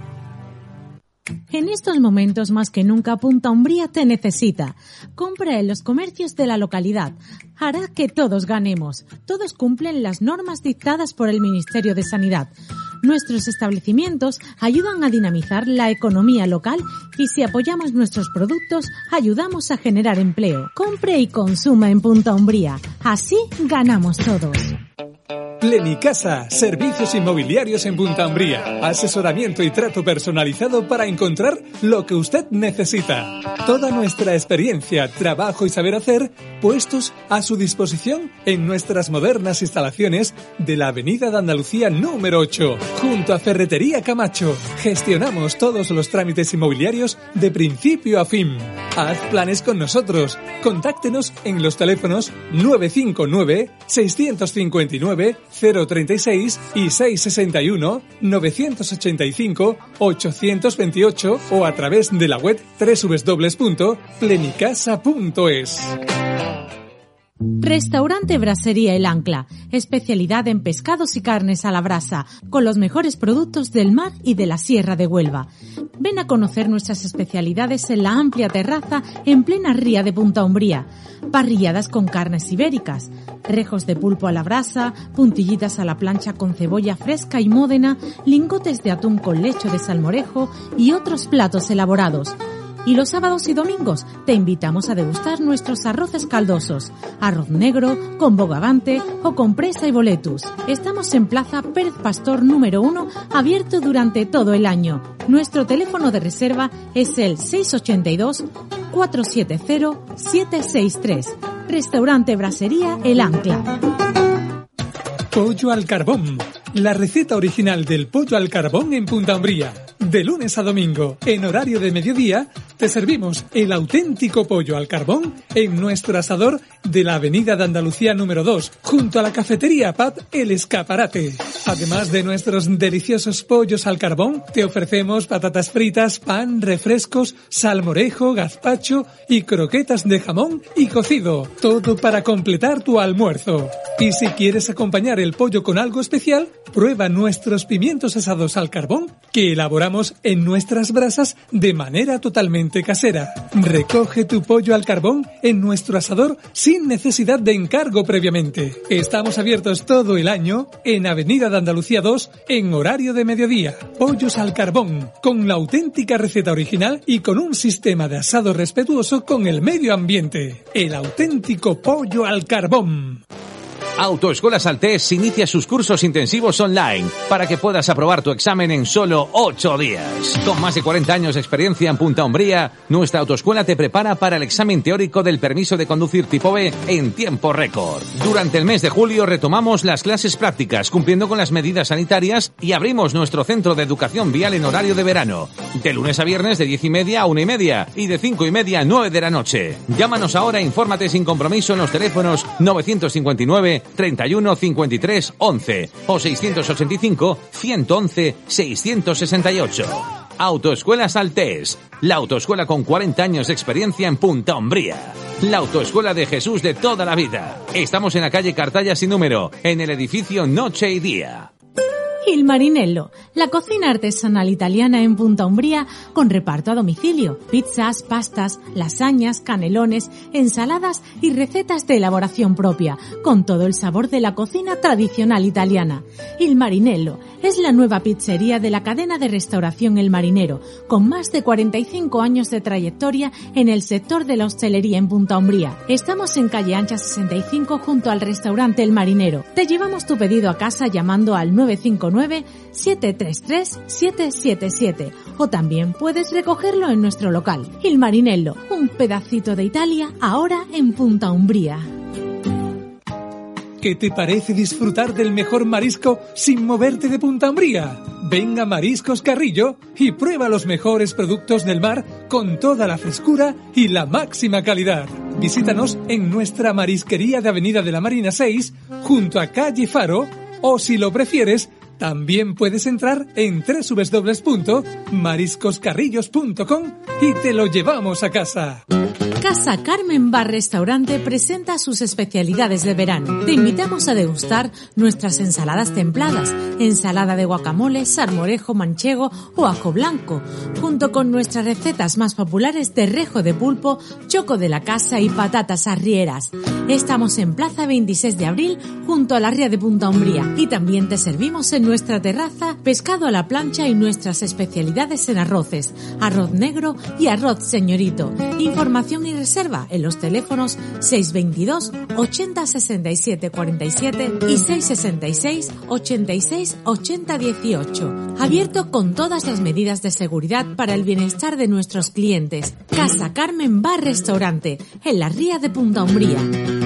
En estos momentos más que nunca Punta Umbría te necesita. Compra en los comercios de la localidad. Hará que todos ganemos. Todos cumplen las normas dictadas por el Ministerio de Sanidad. Nuestros establecimientos ayudan a dinamizar la economía local y si apoyamos nuestros productos, ayudamos a generar empleo. Compre y consuma en Punta Umbría. Así ganamos todos. Plenicasa, servicios inmobiliarios en Punta Umbría. Asesoramiento y trato personalizado para encontrar lo que usted necesita. Toda nuestra experiencia, trabajo y saber hacer puestos a su disposición en nuestras modernas instalaciones de la Avenida de Andalucía número ocho, junto a Ferretería Camacho. Gestionamos todos los trámites inmobiliarios de principio a fin. Haz planes con nosotros. Contáctenos en los teléfonos nueve cinco nueve, seis cinco nueve, cero treinta y seis y seis sesenta y uno, novecientos ochenta y cinco, ochocientos veintiocho o a través de la web doble u doble u doble u punto plenicasa punto es. Restaurante Brasería El Ancla, especialidad en pescados y carnes a la brasa, con los mejores productos del mar y de la Sierra de Huelva. Ven a conocer nuestras especialidades en la amplia terraza en plena ría de Punta Umbría. Parrilladas con carnes ibéricas, rejos de pulpo a la brasa, puntillitas a la plancha con cebolla fresca y módena, lingotes de atún con lecho de salmorejo y otros platos elaborados. Y los sábados y domingos te invitamos a degustar nuestros arroces caldosos, arroz negro, con bogavante o con presa y boletus. Estamos en Plaza Pérez Pastor número uno, abierto durante todo el año. Nuestro teléfono de reserva es el seis ocho dos, cuatro siete cero, siete seis tres. Restaurante Brasería El Ancla. Pollo al carbón. La receta original del pollo al carbón en Punta Umbría. De lunes a domingo, en horario de mediodía, te servimos el auténtico pollo al carbón en nuestro asador de la Avenida de Andalucía número dos, junto a la cafetería Pub El Escaparate. Además de nuestros deliciosos pollos al carbón, te ofrecemos patatas fritas, pan, refrescos, salmorejo, gazpacho y croquetas de jamón y cocido. Todo para completar tu almuerzo. Y si quieres acompañar el pollo con algo especial, prueba nuestros pimientos asados al carbón que elaboramos en nuestras brasas de manera totalmente casera. Recoge tu pollo al carbón en nuestro asador sin necesidad de encargo previamente. Estamos abiertos todo el año en Avenida de Andalucía dos en horario de mediodía. Pollos al carbón, con la auténtica receta original y con un sistema de asado respetuoso con el medio ambiente. El auténtico pollo al carbón. Autoescuela Saltés inicia sus cursos intensivos online para que puedas aprobar tu examen en solo ocho días. Con más de cuarenta años de experiencia en Punta Umbría, nuestra autoescuela te prepara para el examen teórico del permiso de conducir tipo B en tiempo récord. Durante el mes de julio retomamos las clases prácticas cumpliendo con las medidas sanitarias y abrimos nuestro centro de educación vial en horario de verano. De lunes a viernes de diez y media a una y media y de cinco y media a nueve de la noche. Llámanos ahora e infórmate sin compromiso en los teléfonos novecientos cincuenta y nueve, treinta y uno, cincuenta y tres, once o seiscientos ochenta y cinco, ciento once, seiscientos sesenta y ocho. Autoescuela Saltés, la autoescuela con cuarenta años de experiencia en Punta Umbría. La autoescuela de Jesús de toda la vida. Estamos en la calle Cartaya sin número, en el edificio Noche y Día. Il Marinello, la cocina artesanal italiana en Punta Umbría con reparto a domicilio, pizzas, pastas, lasañas, canelones, ensaladas y recetas de elaboración propia, con todo el sabor de la cocina tradicional italiana. Il Marinello es la nueva pizzería de la cadena de restauración El Marinero, con más de cuarenta y cinco años de trayectoria en el sector de la hostelería en Punta Umbría. Estamos en calle Ancha sesenta y cinco junto al restaurante El Marinero. Te llevamos tu pedido a casa llamando al nueve cinco nueve, siete tres tres, siete siete siete o también puedes recogerlo en nuestro local. Il Marinello, un pedacito de Italia ahora en Punta Umbría. ¿Qué te parece disfrutar del mejor marisco sin moverte de Punta Umbría? Ven a Mariscos Carrillo y prueba los mejores productos del mar con toda la frescura y la máxima calidad. Visítanos en nuestra marisquería de Avenida de la Marina seis, junto a Calle Faro, o si lo prefieres, también puedes entrar en doble u doble u doble u punto mariscos carrillos punto com y te lo llevamos a casa. Casa Carmen Bar Restaurante presenta sus especialidades de verano. Te invitamos a degustar nuestras ensaladas templadas, ensalada de guacamole, salmorejo manchego o ajo blanco, junto con nuestras recetas más populares de rejo de pulpo, choco de la casa y patatas arrieras. Estamos en Plaza veintiséis de abril, junto a la ría de Punta Umbría, y también te servimos en nuestra terraza pescado a la plancha y nuestras especialidades en arroces, arroz negro y arroz señorito. Información y reserva en los teléfonos seis veintidós ochenta sesenta y siete cuarenta y siete y seis sesenta y seis ochenta y seis ochenta dieciocho. Abierto con todas las medidas de seguridad para el bienestar de nuestros clientes. Casa Carmen Bar Restaurante, en la ría de Punta Umbría.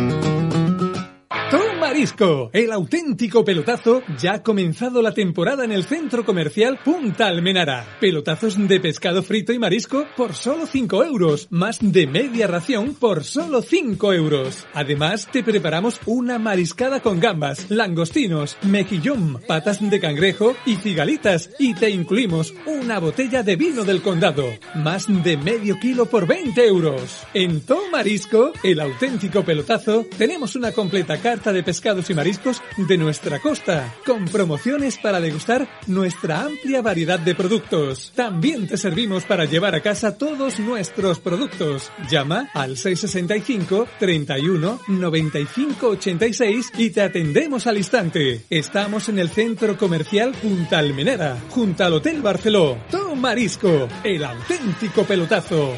Tom Marisco, el auténtico pelotazo, ya ha comenzado la temporada en el centro comercial Punta Almenara. Pelotazos de pescado frito y marisco por solo cinco euros, más de media ración por solo cinco euros. Además, te preparamos una mariscada con gambas, langostinos, mejillón, patas de cangrejo y cigalitas, y te incluimos una botella de vino del condado, más de medio kilo por veinte euros. En Tom Marisco, el auténtico pelotazo, tenemos una completa carta de pescados y mariscos de nuestra costa, con promociones para degustar nuestra amplia variedad de productos. También te servimos para llevar a casa todos nuestros productos. Llama al seis sesenta y cinco treinta y uno noventa y cinco ochenta y seis y te atendemos al instante. Estamos en el centro comercial Punta Almenara, junto al Hotel Barceló. Tom Marisco, el auténtico pelotazo.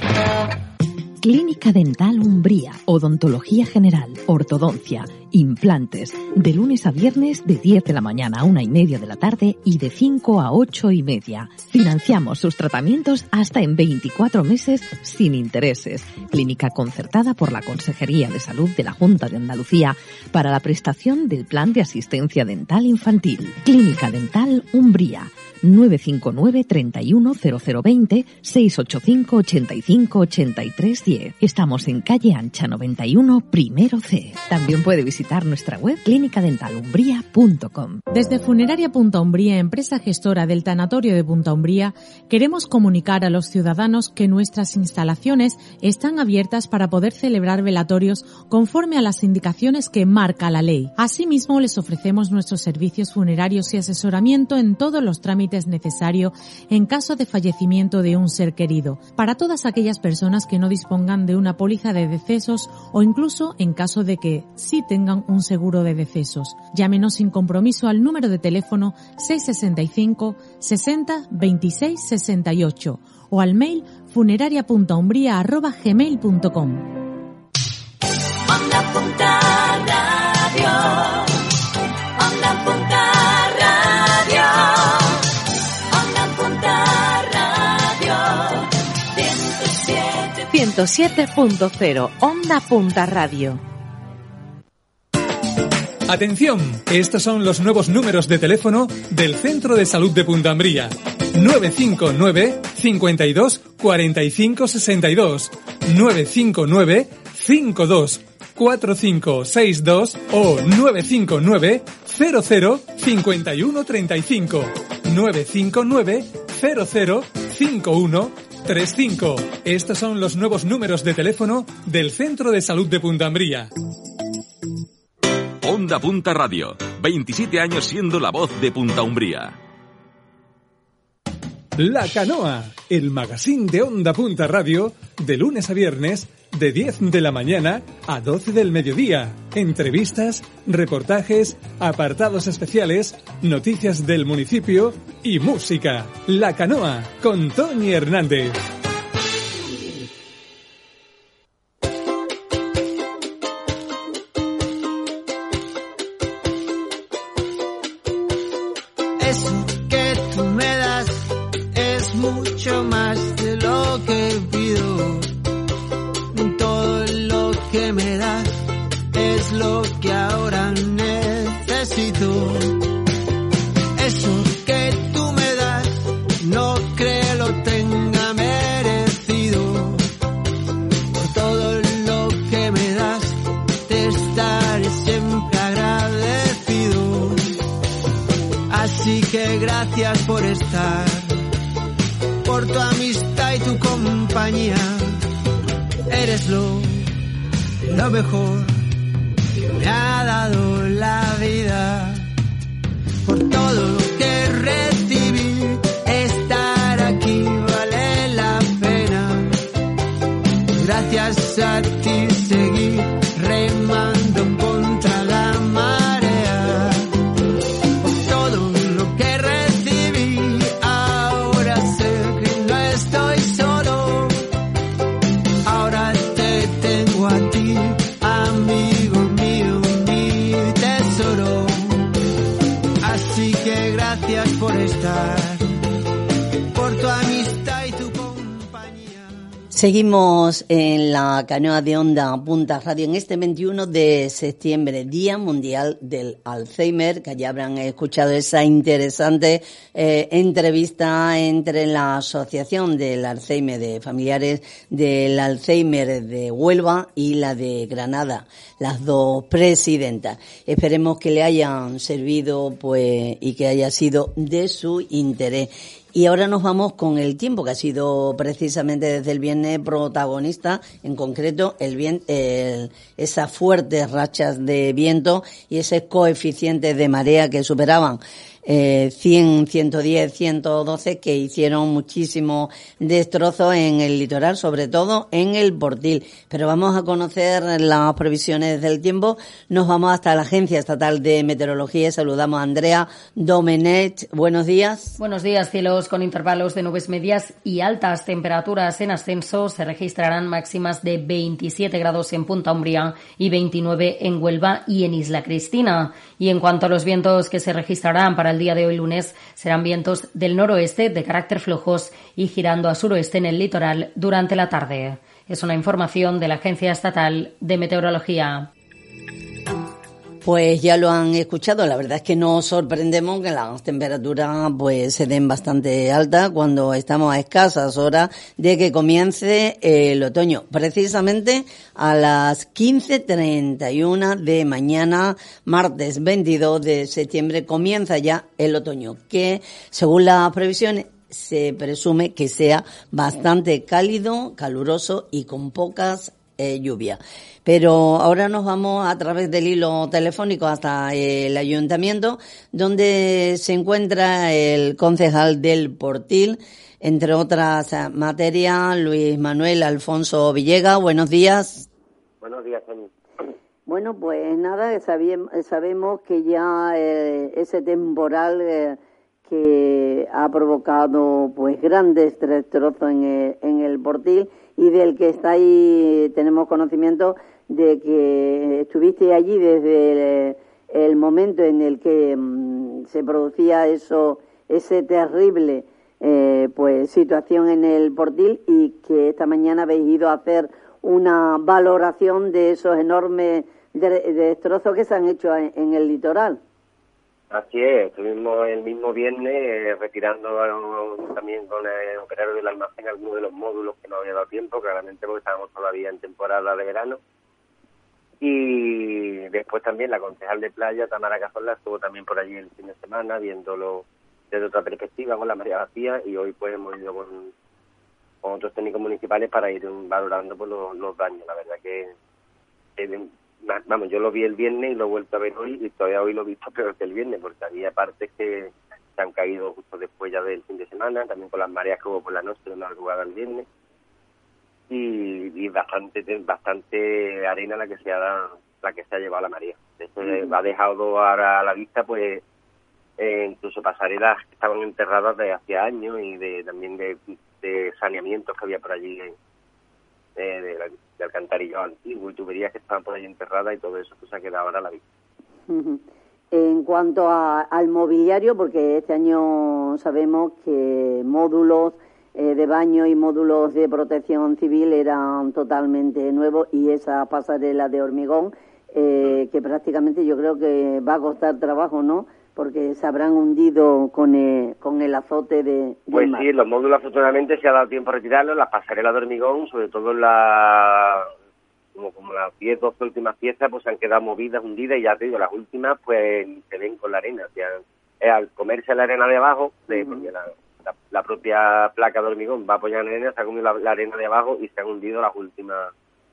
Clínica Dental Umbría, odontología general, ortodoncia, implantes, de lunes a viernes de diez de la mañana a una y media de la tarde y de cinco a ocho y media. Financiamos sus tratamientos hasta en veinticuatro meses sin intereses. Clínica concertada por la Consejería de Salud de la Junta de Andalucía para la prestación del Plan de Asistencia Dental Infantil. Clínica Dental Umbría. nueve cinco nueve treinta y uno cero cero veinte seis ocho cinco ochenta y cinco ochenta y tres diez. Estamos en calle Ancha noventa y uno, primero C. También puede visitar nuestra web clínica dental umbría punto com. Desde Funeraria Punta Umbría, empresa gestora del tanatorio de Punta Umbría, queremos comunicar a los ciudadanos que nuestras instalaciones están abiertas para poder celebrar velatorios conforme a las indicaciones que marca la ley. Asimismo, les ofrecemos nuestros servicios funerarios y asesoramiento en todos los trámites necesario en caso de fallecimiento de un ser querido, para todas aquellas personas que no dispongan de una póliza de decesos o incluso en caso de que sí tengan un seguro de decesos. Llámenos sin compromiso al número de teléfono seis sesenta y cinco sesenta veintiséis sesenta y ocho o al mail funeraria punta umbría arroba gmail punto com. Onda Punta Radio, Onda Punta Radio. ciento siete punto cero Onda Punta Radio. Atención, estos son los nuevos números de teléfono del Centro de Salud de Punta Umbría. nueve cinco nueve cincuenta y dos cuarenta y cinco sesenta y dos, nueve cinco nueve cincuenta y dos cuarenta y cinco sesenta y dos o nueve cinco nueve cero cero cincuenta y uno treinta y cinco, nueve cinco nueve cero cero cincuenta y uno treinta y cinco. Estos son los nuevos números de teléfono del Centro de Salud de Punta Umbría. Onda Punta Radio, veintisiete años siendo la voz de Punta Umbría. La Canoa, el magazín de Onda Punta Radio, de lunes a viernes, de diez de la mañana a doce del mediodía. Entrevistas, reportajes, apartados especiales, noticias del municipio y música. La Canoa, con Tony Hernández. Eso que tú me das es mucho más de lo que pido. Todo lo que me das es lo que ahora necesito. Eso que tú me das no creo lo tenga merecido. Por todo lo que me das te estaré siempre agradecido. Así que gracias por estar, por tu amistad y tu compañía. eres lo, lo mejor que me ha dado la vida. Por todo lo que recibí, estar aquí vale la pena. Gracias a ti seguí remando contra la marea. Por todo lo que recibí, ahora sé que no estoy solo. Ahora te tengo a ti, amigo mío, mi tesoro. Así que gracias por estar, por tu amistad y tu compañía. Seguimos en la canoa de Onda Punta Radio en este veintiuno de septiembre, Día Mundial del Alzheimer, que ya habrán escuchado esa interesante eh, entrevista entre la Asociación del Alzheimer, de familiares del Alzheimer de Huelva y la de Granada, las dos presidentas. Esperemos que le hayan servido pues y que haya sido de su interés. Y ahora nos vamos con el tiempo, que ha sido precisamente desde el viernes protagonista, en concreto el bien, el, esas fuertes rachas de viento y esos coeficientes de marea que superaban eh, cien, ciento diez, ciento doce, que hicieron muchísimos destrozos en el litoral, sobre todo en el Portil. Pero vamos a conocer las previsiones del tiempo. Nos vamos hasta la Agencia Estatal de Meteorología y saludamos a Andrea Domenech. Buenos días. Buenos días. Cielos con intervalos de nubes medias y altas, temperaturas en ascenso. Se registrarán máximas de veintisiete grados en Punta Umbría y veintinueve en Huelva y en Isla Cristina. Y en cuanto a los vientos que se registrarán para el día de hoy lunes, serán vientos del noroeste de carácter flojos y girando a suroeste en el litoral durante la tarde. Es una información de la Agencia Estatal de Meteorología. Pues ya lo han escuchado, la verdad es que nos sorprendemos que las temperaturas pues se den bastante altas cuando estamos a escasas horas de que comience el otoño. Precisamente a las quince treinta y uno de mañana, martes veintidós de septiembre, comienza ya el otoño, que según las previsiones se presume que sea bastante cálido, caluroso y con pocas eh, lluvias. Pero ahora nos vamos a través del hilo telefónico hasta el ayuntamiento, donde se encuentra el concejal del Portil, entre otras materias, Luis Manuel Alfonso Villegas. Buenos días. Buenos días, Tony. Bueno, pues nada, sabemos que ya eh, ese temporal eh, que ha provocado pues grandes destrozos en el, en el Portil y del que está ahí, tenemos conocimiento de que estuviste allí desde el, el momento en el que um, se producía eso, ese terrible eh, pues situación en el Portil, y que esta mañana habéis ido a hacer una valoración de esos enormes de, de destrozos que se han hecho en, en el litoral. Así es, estuvimos el mismo viernes eh, retirando uh, también con el operario del almacén algunos de los módulos que no había dado tiempo, claramente porque estábamos todavía en temporada de verano. Y después también la concejal de playa, Tamara Cazorla, estuvo también por allí el fin de semana viéndolo desde otra perspectiva con la marea vacía, y hoy pues hemos ido con, con otros técnicos municipales para ir valorando pues, los, los daños. La verdad que, eh, vamos, yo lo vi el viernes y lo he vuelto a ver hoy, y todavía hoy lo he visto peor que el viernes, porque había partes que se han caído justo después ya del fin de semana, también con las mareas que hubo por la noche de madrugada el viernes. Y, y bastante bastante arena la que se ha dado, la que se ha llevado la marea. Eso uh-huh. ha dejado ahora a la vista pues eh, incluso pasarelas que estaban enterradas de hacía años, y de también de, de saneamientos que había por allí de, de, de, de alcantarillado antiguo y tuberías que estaban por allí enterradas, y todo eso pues se ha quedado ahora a la vista. Uh-huh. En cuanto a, al mobiliario, porque este año sabemos que módulos Eh, de baño y módulos de protección civil eran totalmente nuevos, y esa pasarela de hormigón eh, que prácticamente yo creo que va a costar trabajo, ¿no? Porque se habrán hundido con el, con el azote de, de Pues mar. Sí, los módulos afortunadamente se ha dado tiempo a retirarlos. Las pasarelas de hormigón, sobre todo la como, como las diez, doce últimas piezas, pues se han quedado movidas, hundidas, y ya te digo, las últimas pues se ven con la arena. O sea, es al comerse la arena de abajo, de, uh-huh. porque la La, la propia placa de hormigón va apoyada en la arena, se ha comido la, la arena de abajo y se han hundido las últimas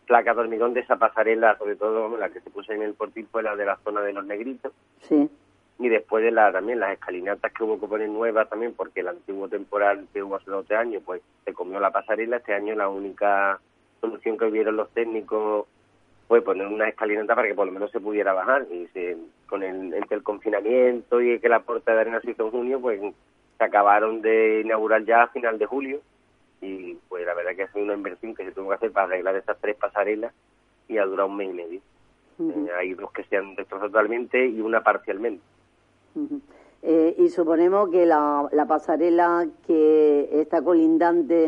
placas de hormigón de esa pasarela, sobre todo la que se puso en el Portil fue la de la zona de los Negritos. Sí. Y después de la también las escalinatas que hubo que poner nuevas también, porque el antiguo temporal que hubo hace dos años, pues se comió la pasarela. Este año la única solución que vieron los técnicos fue poner una escalinata para que por lo menos se pudiera bajar. Y se, con el, entre el confinamiento y que la puerta de arena se hizo en junio, pues se acabaron de inaugurar ya a final de julio. Y pues la verdad que ha sido una inversión que se tuvo que hacer para arreglar esas tres pasarelas y ha durado un mes y medio. Uh-huh. Eh, hay dos que se han destrozado totalmente y una parcialmente. Uh-huh. Eh, y suponemos que la, la pasarela que está colindante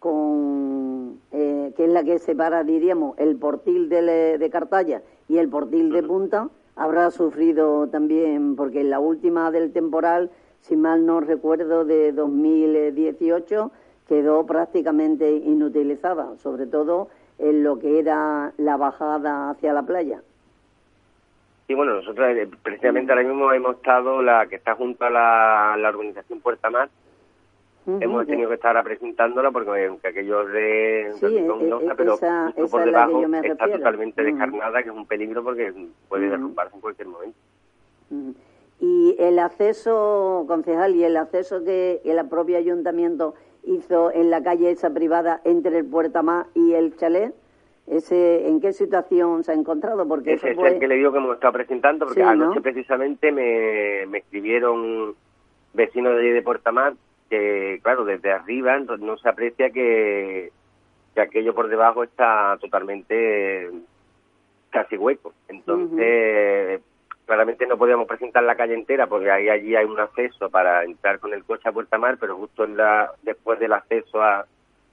con, eh, que es la que separa, diríamos, el Portil de, de Cartaya y el Portil de Punta, habrá sufrido también, porque en la última del temporal, si mal no recuerdo, de dos mil dieciocho, quedó prácticamente inutilizada, sobre todo en lo que era la bajada hacia la playa. Sí, bueno, nosotros eh, precisamente ahora mismo hemos estado, la que está junto a la, la organización Puerta Mar, uh-huh, hemos tenido que estar presentándola porque aunque aquello de sí, eh, eh, pero esa, justo esa por debajo está refiero. totalmente uh-huh. descarnada, que es un peligro porque puede uh-huh. derrumbarse en cualquier momento. Uh-huh. Y el acceso, concejal, y el acceso que el propio ayuntamiento hizo en la calle esa privada entre el Puerta Mar y el chalet, ese, ¿en qué situación se ha encontrado? Porque ese eso fue... es el que le digo que hemos estado presentando, porque sí, anoche ¿no? precisamente me, me escribieron vecinos de allí de Puerta Mar que, claro, desde arriba no se aprecia que, que aquello por debajo está totalmente casi hueco. Entonces, uh-huh. claramente no podíamos presentar la calle entera porque ahí allí hay un acceso para entrar con el coche a Puerta Mar, pero justo en la después del acceso a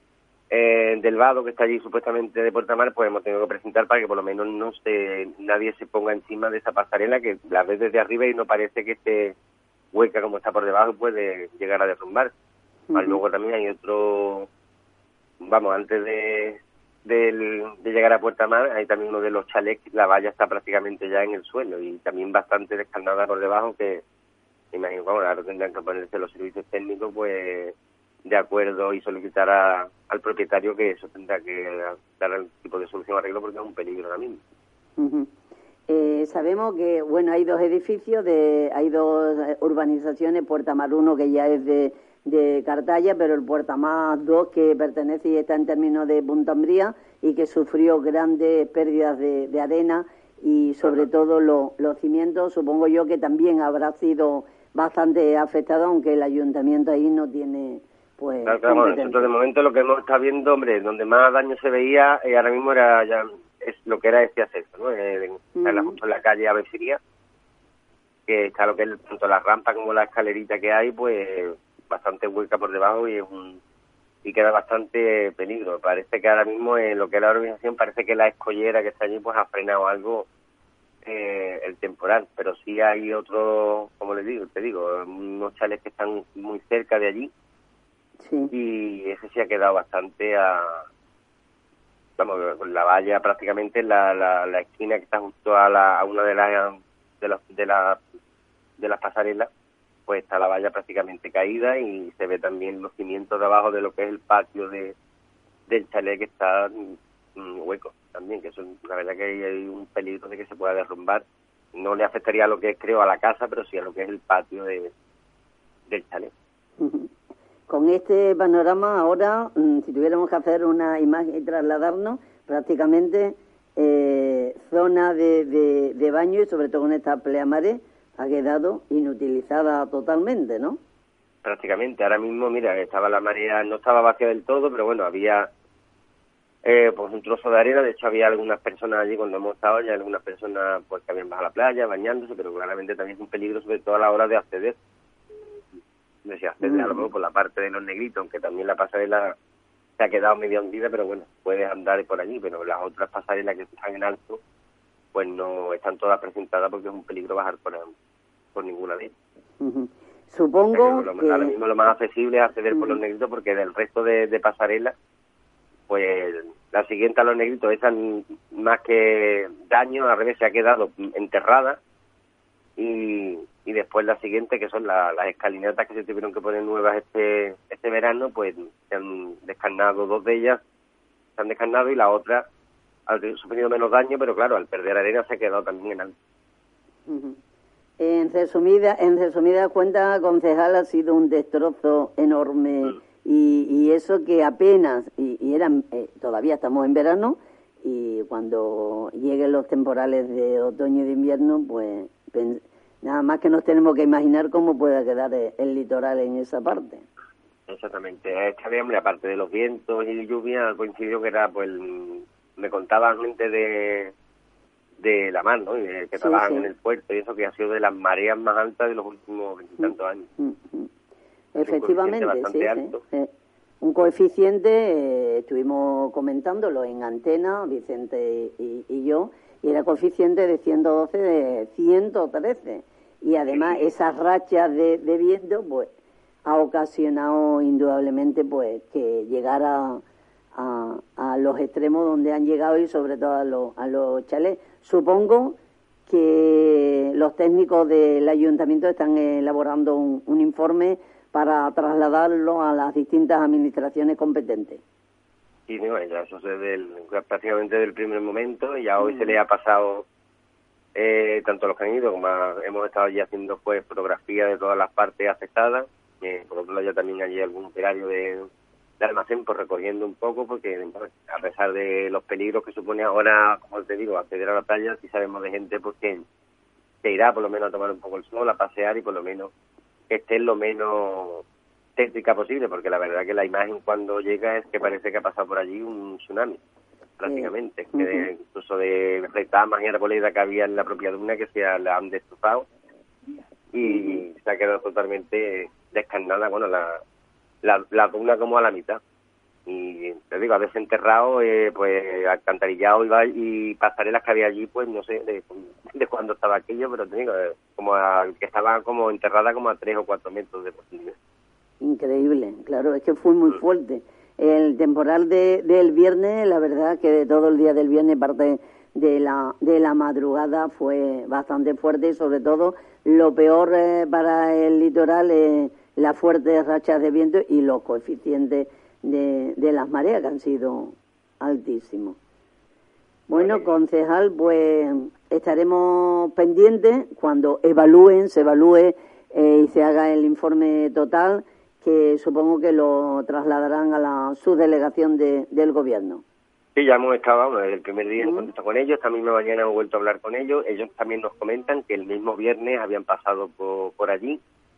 eh, del vado que está allí supuestamente de Puerta Mar, pues hemos tenido que presentar para que por lo menos no se nadie se ponga encima de esa pasarela que la ves desde arriba y no parece que esté hueca como está por debajo, puede llegar a derrumbar. Uh-huh. Luego también hay otro, vamos, antes de De, de llegar a Puerta Mar, hay también uno de los chalets, la valla está prácticamente ya en el suelo y también bastante descarnada por debajo, que me imagino, bueno, ahora tendrán que ponerse los servicios técnicos pues de acuerdo y solicitar a, al propietario que eso tendrá que dar algún tipo de solución arreglo porque es un peligro ahora mismo. Uh-huh. Eh, sabemos que, bueno, hay dos edificios, de hay dos urbanizaciones, Puerta Mar uno que ya es de de Cartaya, pero el Puerta Mar dos que pertenece y está en términos de Punta Umbría y que sufrió grandes pérdidas de, de arena y sobre todo lo, los cimientos, supongo yo que también habrá sido bastante afectado, aunque el ayuntamiento ahí no tiene pues claro, claro, bueno, nosotros de momento lo que hemos estado viendo, hombre, donde más daño se veía eh, ahora mismo era ya es lo que era este acceso, ¿no? Eh, en, uh-huh. en, la, en la calle Avesiría, que está lo que es tanto la rampa como la escalerita que hay, pues bastante hueca por debajo y es un y queda bastante peligro. Parece que ahora mismo en lo que es la organización parece que la escollera que está allí pues ha frenado algo eh, el temporal, pero sí hay otro, como les digo, te digo, unos chalets que están muy cerca de allí sí. y ese sí ha quedado bastante a vamos, con la valla prácticamente la, la, la esquina que está justo a, la, a una de las de las de la, de las pasarelas, pues está la valla prácticamente caída y se ve también los cimientos de abajo de lo que es el patio de del chalet que está mm, hueco también, que eso la verdad que hay, hay un peligro de que se pueda derrumbar. No le afectaría a lo que es, creo, a la casa, pero sí a lo que es el patio de del chalet. Con este panorama ahora, si tuviéramos que hacer una imagen y trasladarnos, prácticamente eh, zona de, de, de baño y sobre todo en esta pleamare ha quedado inutilizada totalmente, ¿no? Prácticamente. Ahora mismo, mira, estaba la marea, no estaba vacía del todo, pero bueno, había eh, pues un trozo de arena. De hecho, había algunas personas allí cuando hemos estado, ya algunas personas pues que habían bajado a la playa, bañándose, pero claramente también es un peligro, sobre todo a la hora de acceder. Decía, acceder uh-huh. a lo mejor por la parte de los Negritos, aunque también la pasarela se ha quedado medio hundida, pero bueno, puedes andar por allí, pero las otras pasarelas que están en alto pues no están todas presentadas porque es un peligro bajar por, por ninguna de ellas. Uh-huh. Supongo o sea, que... Ahora mismo lo más accesible es acceder uh-huh. por los Negritos porque del resto de, de pasarelas, pues la siguiente a los Negritos, esa más que daño, al revés, se ha quedado enterrada y, y después la siguiente, que son la, las escalinatas que se tuvieron que poner nuevas este este verano, pues se han descarnado dos de ellas, se han descarnado y la otra ha sufrido menos daño, pero claro, al perder arena se ha quedado también en alto. Uh-huh. En resumida, en resumida cuenta, concejal, ha sido un destrozo enorme mm. y, y eso que apenas, y, y eran, eh, todavía estamos en verano, y cuando lleguen los temporales de otoño y de invierno, pues pen, nada más que nos tenemos que imaginar cómo pueda quedar el, el litoral en esa parte. Exactamente. Esta vez, hombre, aparte de los vientos y lluvia, coincidió que era, pues, me contaban gente de de la mar, ¿no? Y de, que sí, trabajan sí. en el puerto y eso, que ha sido de las mareas más altas de los últimos veintitantos años. Mm, mm. Efectivamente, un sí, alto. sí. Un coeficiente, eh, estuvimos comentándolo en antena, Vicente y, y yo, y era coeficiente de ciento doce de ciento trece. Y además sí. esas rachas de, de viento, pues, ha ocasionado indudablemente, pues, que llegara a, a los extremos donde han llegado y sobre todo a los, a los chalés. Supongo que los técnicos del ayuntamiento están elaborando un, un informe para trasladarlo a las distintas administraciones competentes. Sí, no, ya eso es del, prácticamente del primer momento, y ya hoy mm. se le ha pasado eh, tanto a los que han ido como a, hemos estado ya haciendo pues fotografías de todas las partes afectadas. Eh, por otro lado, ya también hay algún operario de, de almacén pues recorriendo un poco, porque a pesar de los peligros que supone ahora, como te digo, acceder a la playa, sí sabemos de gente pues que, que irá por lo menos a tomar un poco el sol, a pasear y por lo menos que esté lo menos tétrica posible, porque la verdad que la imagen cuando llega es que parece que ha pasado por allí un tsunami, prácticamente, sí. que de, incluso de retamas y arboledas que había en la propia duna que se la han destrozado y uh-huh. se ha quedado totalmente descarnada, bueno, la, la, la duna como a la mitad. Y te digo, a veces enterrado, eh, pues alcantarillado y, y pasarelas que había allí, pues no sé de, de cuándo estaba aquello, pero te digo, eh, como a, que estaba como enterrada como a tres o cuatro metros de posibilidad. Increíble, claro, es que fue muy fuerte. El temporal de, del viernes, la verdad que de todo el día del viernes, parte de la de la madrugada, fue bastante fuerte y sobre todo lo peor eh, para el litoral es eh, las fuertes rachas de viento y los coeficientes de, de las mareas que han sido altísimos. Bueno, vale. Concejal, pues estaremos pendientes cuando evalúen, se evalúe eh, y se haga el informe total, que supongo que lo trasladarán a la subdelegación de, del gobierno. Sí, ya hemos estado bueno, desde el primer día en contacto con ellos, también mañana hemos vuelto a hablar con ellos. Ellos también nos comentan que el mismo viernes habían pasado por, por allí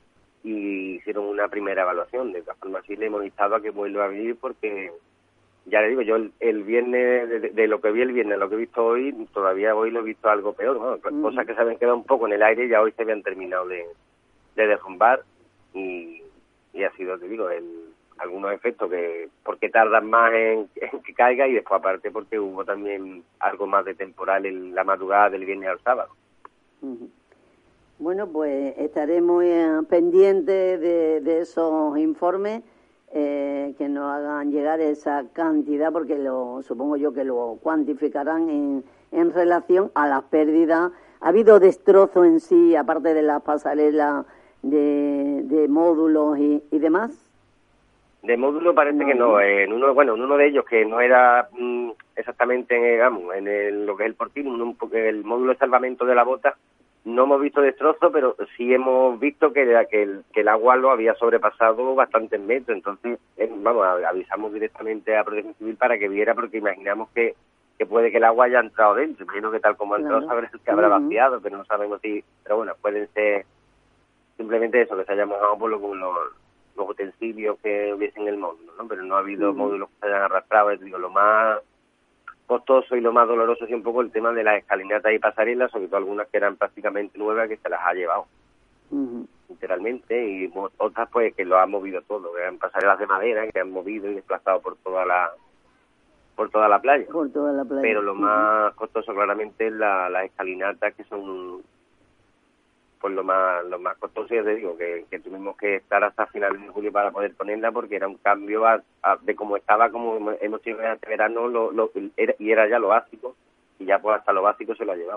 y hicieron una primera evaluación. De todas formas, sí le hemos instado a que vuelva a venir porque, ya le digo, yo el, el viernes, de, de lo que vi el viernes, lo que he visto hoy, todavía hoy lo he visto algo peor. Bueno, mm. Cosas que se habían quedado un poco en el aire ya hoy se habían terminado de, de derrumbar y, y ha sido, te digo, el, algunos efectos que porque tardan más en, en que caiga y después aparte porque hubo también algo más de temporal en la madrugada del viernes al sábado. Uh-huh. Bueno, pues estaremos eh, pendientes de, de esos informes eh, que nos hagan llegar esa cantidad, porque lo supongo yo que lo cuantificarán en, en relación a las pérdidas. ¿Ha habido destrozo en sí, aparte de las pasarelas de, de módulos y, y demás? De módulo parece no, que no. En uno, bueno, en uno de ellos que no era mm, exactamente, digamos, en el, lo que es el portín, un, el módulo de salvamento de la bota, no hemos visto destrozo, pero sí hemos visto que, que, el, que el agua lo había sobrepasado bastantes metros. Entonces, eh, vamos, avisamos directamente a Protección Civil para que viera, porque imaginamos que, que puede que el agua haya entrado dentro. Imagino que tal como ha entrado, claro. sabrá que habrá vaciado, pero no sabemos si... Pero bueno, pueden ser simplemente eso, que se haya mojado por lo que los... los utensilios que hubiesen en el módulo, ¿no? Pero no ha habido uh-huh. módulos que se hayan arrastrado. Es, digo, lo más costoso y lo más doloroso es un poco el tema de las escalinatas y pasarelas, sobre todo algunas que eran prácticamente nuevas, que se las ha llevado uh-huh. literalmente, y otras pues que lo han movido todo, que eran pasarelas de madera que han movido y desplazado por toda la por toda la playa. Por toda la playa. Pero lo uh-huh. más costoso claramente es la, las escalinatas, que son pues lo más lo más costoso. Ya te digo que, que tuvimos que estar hasta finales de julio para poder ponerla, porque era un cambio a, a, de cómo estaba, como hemos tenido este verano, lo, lo, era, y era ya lo básico, y ya pues hasta lo básico se lo ha llevado.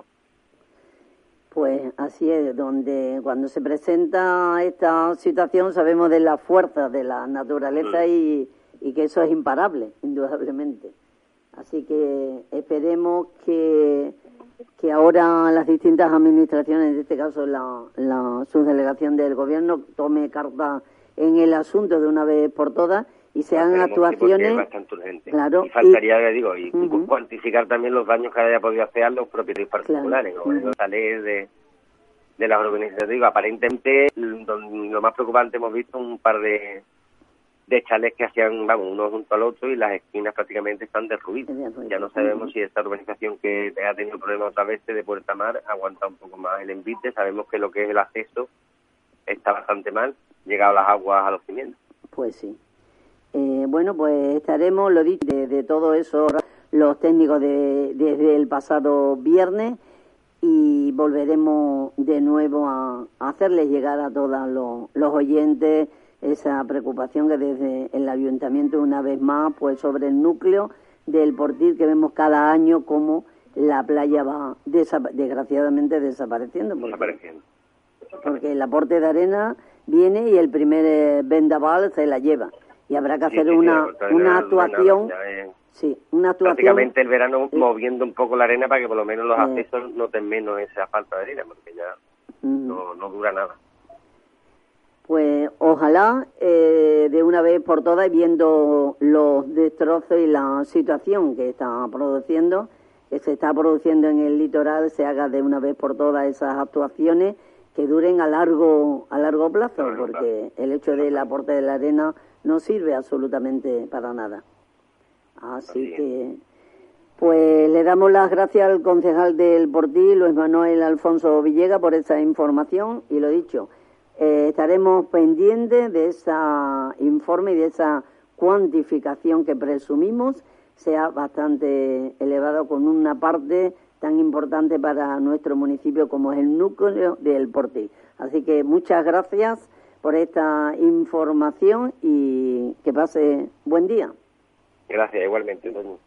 Pues así es, donde cuando se presenta esta situación sabemos de la fuerza de la naturaleza mm. y, y que eso es imparable, indudablemente. Así que esperemos que, que ahora las distintas administraciones, en este caso la, la subdelegación del Gobierno, tome carta en el asunto de una vez por todas y se hagan actuaciones. Es bastante urgente. Claro, y faltaría, le digo, y uh-huh. cuantificar también los daños que haya podido hacer a los propietarios particulares. Claro. ¿No? Uh-huh. Esa ley de, de las organizaciones, digo, aparentemente lo, lo más preocupante, hemos visto un par de de chalets que hacían, vamos, uno junto al otro y las esquinas prácticamente están derruidas. Ya no sabemos si esta urbanización que ha tenido problemas otra vez de Puerta Mar aguanta un poco más el envite. Sabemos que lo que es el acceso está bastante mal, llegado las aguas a los cimientos. Pues sí. Eh, bueno, pues estaremos, lo dicho, de, de todo eso, los técnicos de, desde el pasado viernes, y volveremos de nuevo a, a hacerles llegar a todos los, los oyentes esa preocupación que desde el ayuntamiento, una vez más, pues sobre el núcleo del Portil, que vemos cada año como la playa va desa- desgraciadamente desapareciendo. Porque, desapareciendo. Porque el aporte de arena viene y el primer eh, vendaval se la lleva. Y habrá que hacer sí, sí, una, sí, una actuación... Es... Sí, una actuación... Prácticamente el verano sí. moviendo un poco la arena para que por lo menos los eh... accesos noten menos esa falta de arena, porque ya mm. no, no dura nada. Pues ojalá eh, de una vez por todas, viendo los destrozos y la situación que está produciendo, que se está produciendo en el litoral, se haga de una vez por todas esas actuaciones que duren a largo a largo plazo, porque el hecho del aporte de la arena no sirve absolutamente para nada. Así que, pues le damos las gracias al concejal del Portil, Luis Manuel Alfonso Villegas, por esa información, y lo dicho, Eh, estaremos pendientes de ese informe y de esa cuantificación que presumimos sea bastante elevado, con una parte tan importante para nuestro municipio como es el núcleo del Portil. Así que muchas gracias por esta información y que pase buen día. Gracias, igualmente, Doña.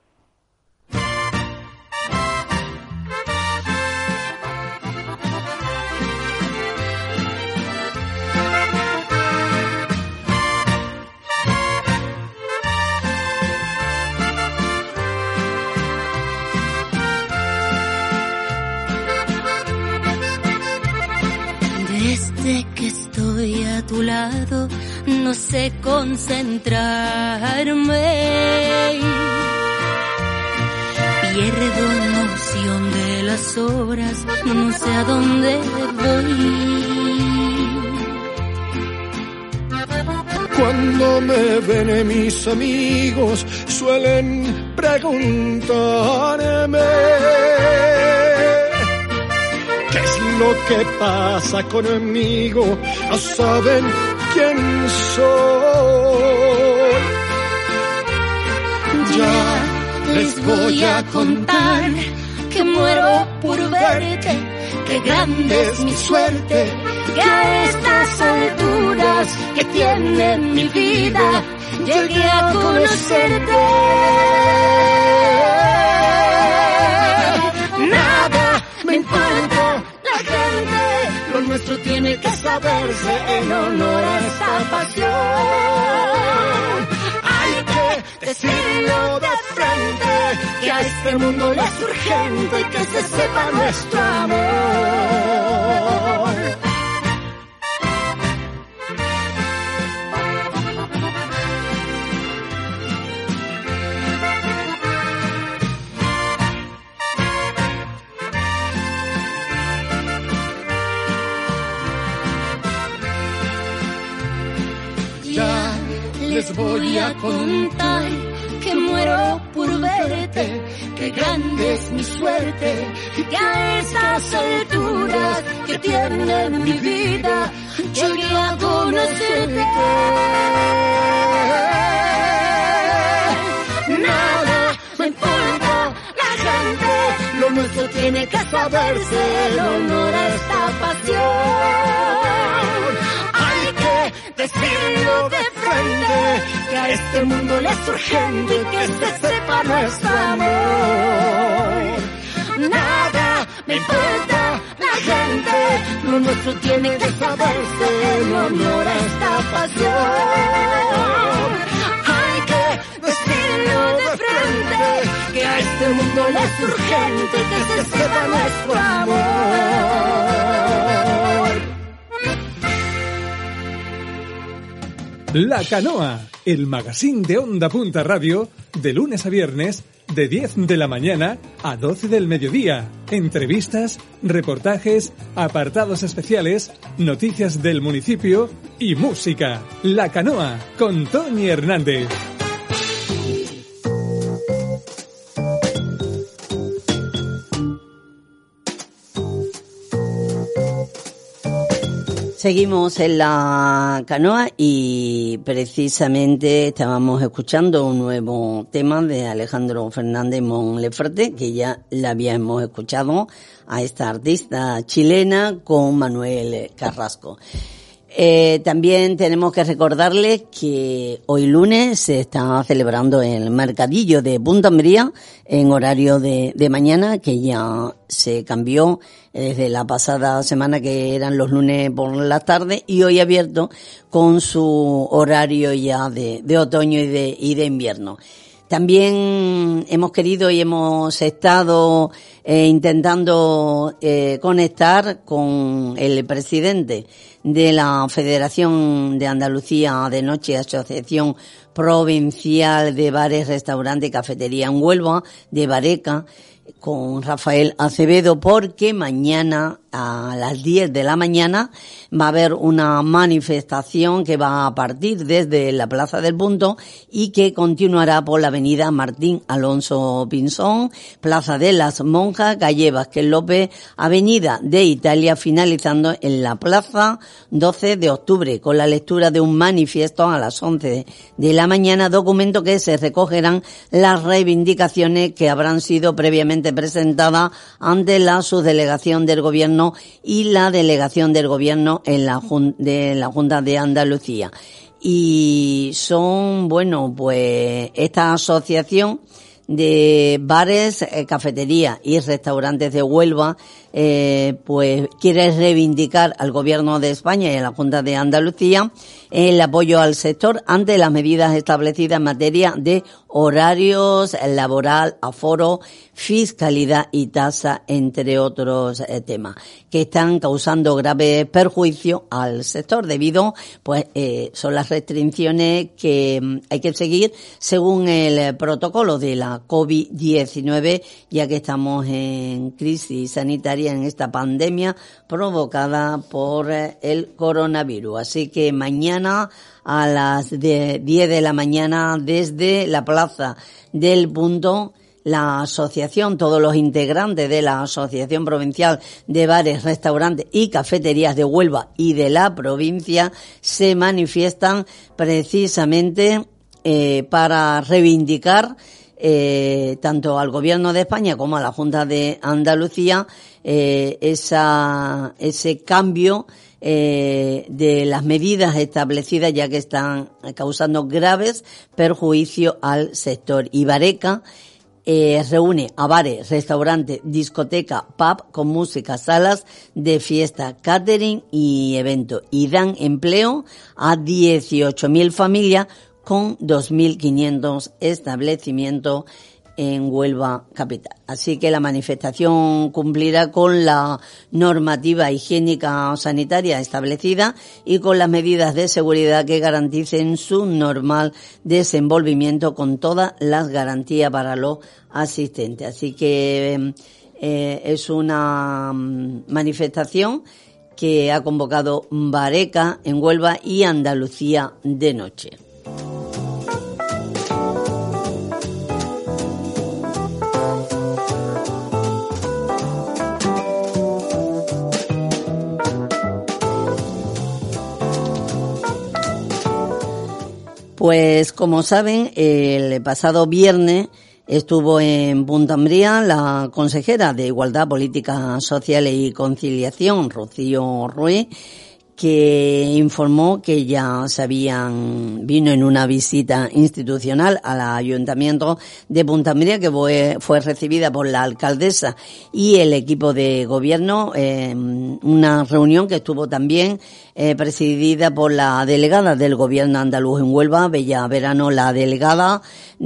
Desde que estoy a tu lado no sé concentrarme, pierdo noción de las horas, no sé a dónde voy. Cuando me ven mis amigos suelen preguntarme ¿qué es lo que pasa conmigo? No saben quién soy. Ya les voy a contar que muero por verte, que grande es mi suerte, que a estas alturas que tiene mi vida llegué a conocerte. Nada me importa la gente, lo nuestro tiene que saberse en honor a esta pasión. Hay que decirlo de frente, que a este mundo le es urgente que se sepa nuestro amor. Les voy a contar que muero por verte, que grande es mi suerte, que a estas alturas que tiene mi vida llegué a conocerte. Nada me importa la gente, lo nuestro tiene que saberse en honor a esta pasión. Hay que decirlo de frente, que a este mundo le es urgente que se sepa nuestro amor. Nada me importa la gente, lo nuestro tiene que saberse en honor a esta pasión. Hay que decirlo de frente, mundo le es urgente que se sepa nuestro amor. La Canoa, el magazín de Onda Punta Radio, de lunes a viernes, de diez de la mañana a doce del mediodía. Entrevistas, reportajes, apartados especiales, noticias del municipio y música. La Canoa, con Tony Hernández. Seguimos en La Canoa y precisamente estábamos escuchando un nuevo tema de Alejandro Fernández Monleferte, que ya la habíamos escuchado a esta artista chilena con Manuel Carrasco. Eh, también tenemos que recordarles que hoy lunes se está celebrando el mercadillo de Punta Umbría en horario de, de mañana, que ya se cambió desde la pasada semana, que eran los lunes por la tarde, y hoy abierto con su horario ya de, de otoño y de, y de invierno. También hemos querido y hemos estado eh, intentando eh, conectar con el presidente de la Federación de Andalucía de Noche, Asociación Provincial de Bares, Restaurantes y Cafetería en Huelva, de Bareca, con Rafael Acevedo, porque mañana a las diez de la mañana va a haber una manifestación que va a partir desde la Plaza del Punto y que continuará por la avenida Martín Alonso Pinzón, Plaza de las Monjas, calle Vázquez López, avenida de Italia, finalizando en la Plaza doce de octubre, con la lectura de un manifiesto a las once de la mañana, documento que se recogerán las reivindicaciones que habrán sido previamente presentadas ante la subdelegación del Gobierno y la delegación del Gobierno en la, de la Junta de Andalucía. Y son, bueno, pues esta asociación de bares, eh, cafeterías y restaurantes de Huelva, eh, pues quiere reivindicar al Gobierno de España y a la Junta de Andalucía el apoyo al sector ante las medidas establecidas en materia de horarios laboral, aforo, fiscalidad y tasa, entre otros eh, temas, que están causando grave perjuicio al sector debido, pues, eh, son las restricciones que mm, hay que seguir según el protocolo de la COVID diecinueve, ya que estamos en crisis sanitaria, en esta pandemia provocada por eh, el coronavirus. Así que mañana a las diez de la mañana desde la Plaza del Punto, la asociación, todos los integrantes de la Asociación Provincial de Bares, Restaurantes y Cafeterías de Huelva y de la provincia se manifiestan precisamente eh, para reivindicar eh, tanto al Gobierno de España como a la Junta de Andalucía eh, esa, ese cambio Eh, de las medidas establecidas, ya que están causando graves perjuicios al sector. Y Bareca eh, reúne a bares, restaurantes, discoteca, pub con música, salas de fiesta, catering y eventos, y dan empleo a dieciocho mil familias con dos mil quinientos establecimientos en Huelva capital. Así que la manifestación cumplirá con la normativa higiénica sanitaria establecida y con las medidas de seguridad que garanticen su normal desenvolvimiento con todas las garantías para los asistentes. Así que eh, es una manifestación que ha convocado Bareca en Huelva y Andalucía de Noche. Pues como saben, el pasado viernes estuvo en Punta Umbría la consejera de Igualdad, Políticas Sociales y Conciliación, Rocío Ruiz, que informó que ya se habían, vino en una visita institucional al Ayuntamiento de Punta Umbría, que fue, fue recibida por la alcaldesa y el equipo de gobierno, eh, una reunión que estuvo también eh, presidida por la delegada del gobierno andaluz en Huelva, Bella Verano, la delegada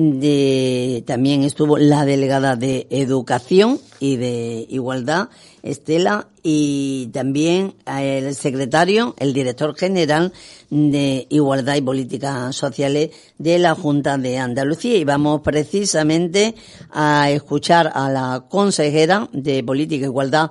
de, también estuvo la delegada de Educación y de Igualdad, Estela, y también el secretario, el director general de Igualdad y Políticas Sociales de la Junta de Andalucía. Y vamos precisamente a escuchar a la consejera de Política, Igualdad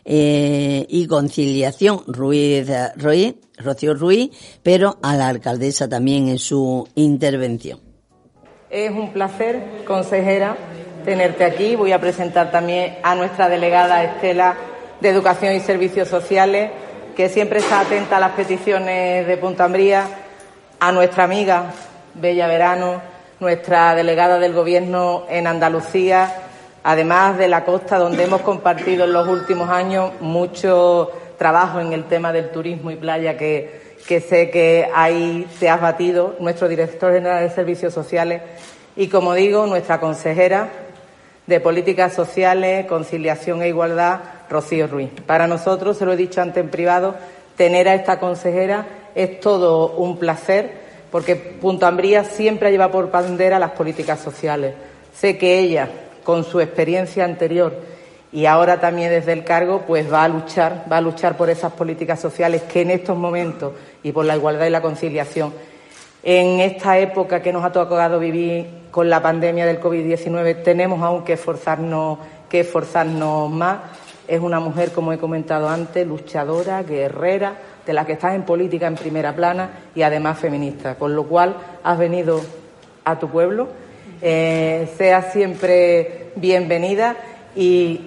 eh, y Conciliación, Ruiz, Ruiz, Rocío Ruiz, pero a la alcaldesa también en su intervención. Es un placer, consejera, tenerte aquí. Voy a presentar también a nuestra delegada Estela de Educación y Servicios Sociales, que siempre está atenta a las peticiones de Punta Umbría, a nuestra amiga Bella Verano, nuestra delegada del Gobierno en Andalucía, además de la costa, donde hemos compartido en los últimos años mucho trabajo en el tema del turismo y playa, que, que sé que ahí te has batido, nuestro director general de Servicios Sociales y, como digo, nuestra consejera de Políticas Sociales, Conciliación e Igualdad, Rocío Ruiz. Para nosotros, se lo he dicho antes en privado, tener a esta consejera es todo un placer, porque Punta Umbría siempre lleva por bandera las políticas sociales. Sé que ella, con su experiencia anterior y ahora también desde el cargo, pues va a luchar, va a luchar por esas políticas sociales que en estos momentos, y por la igualdad y la conciliación, en esta época que nos ha tocado vivir con la pandemia del COVID diecinueve, tenemos aún que esforzarnos, que esforzarnos más. Es una mujer, como he comentado antes, luchadora, guerrera, de la que está en política en primera plana y además feminista. Con lo cual, has venido a tu pueblo, eh, sea siempre bienvenida, y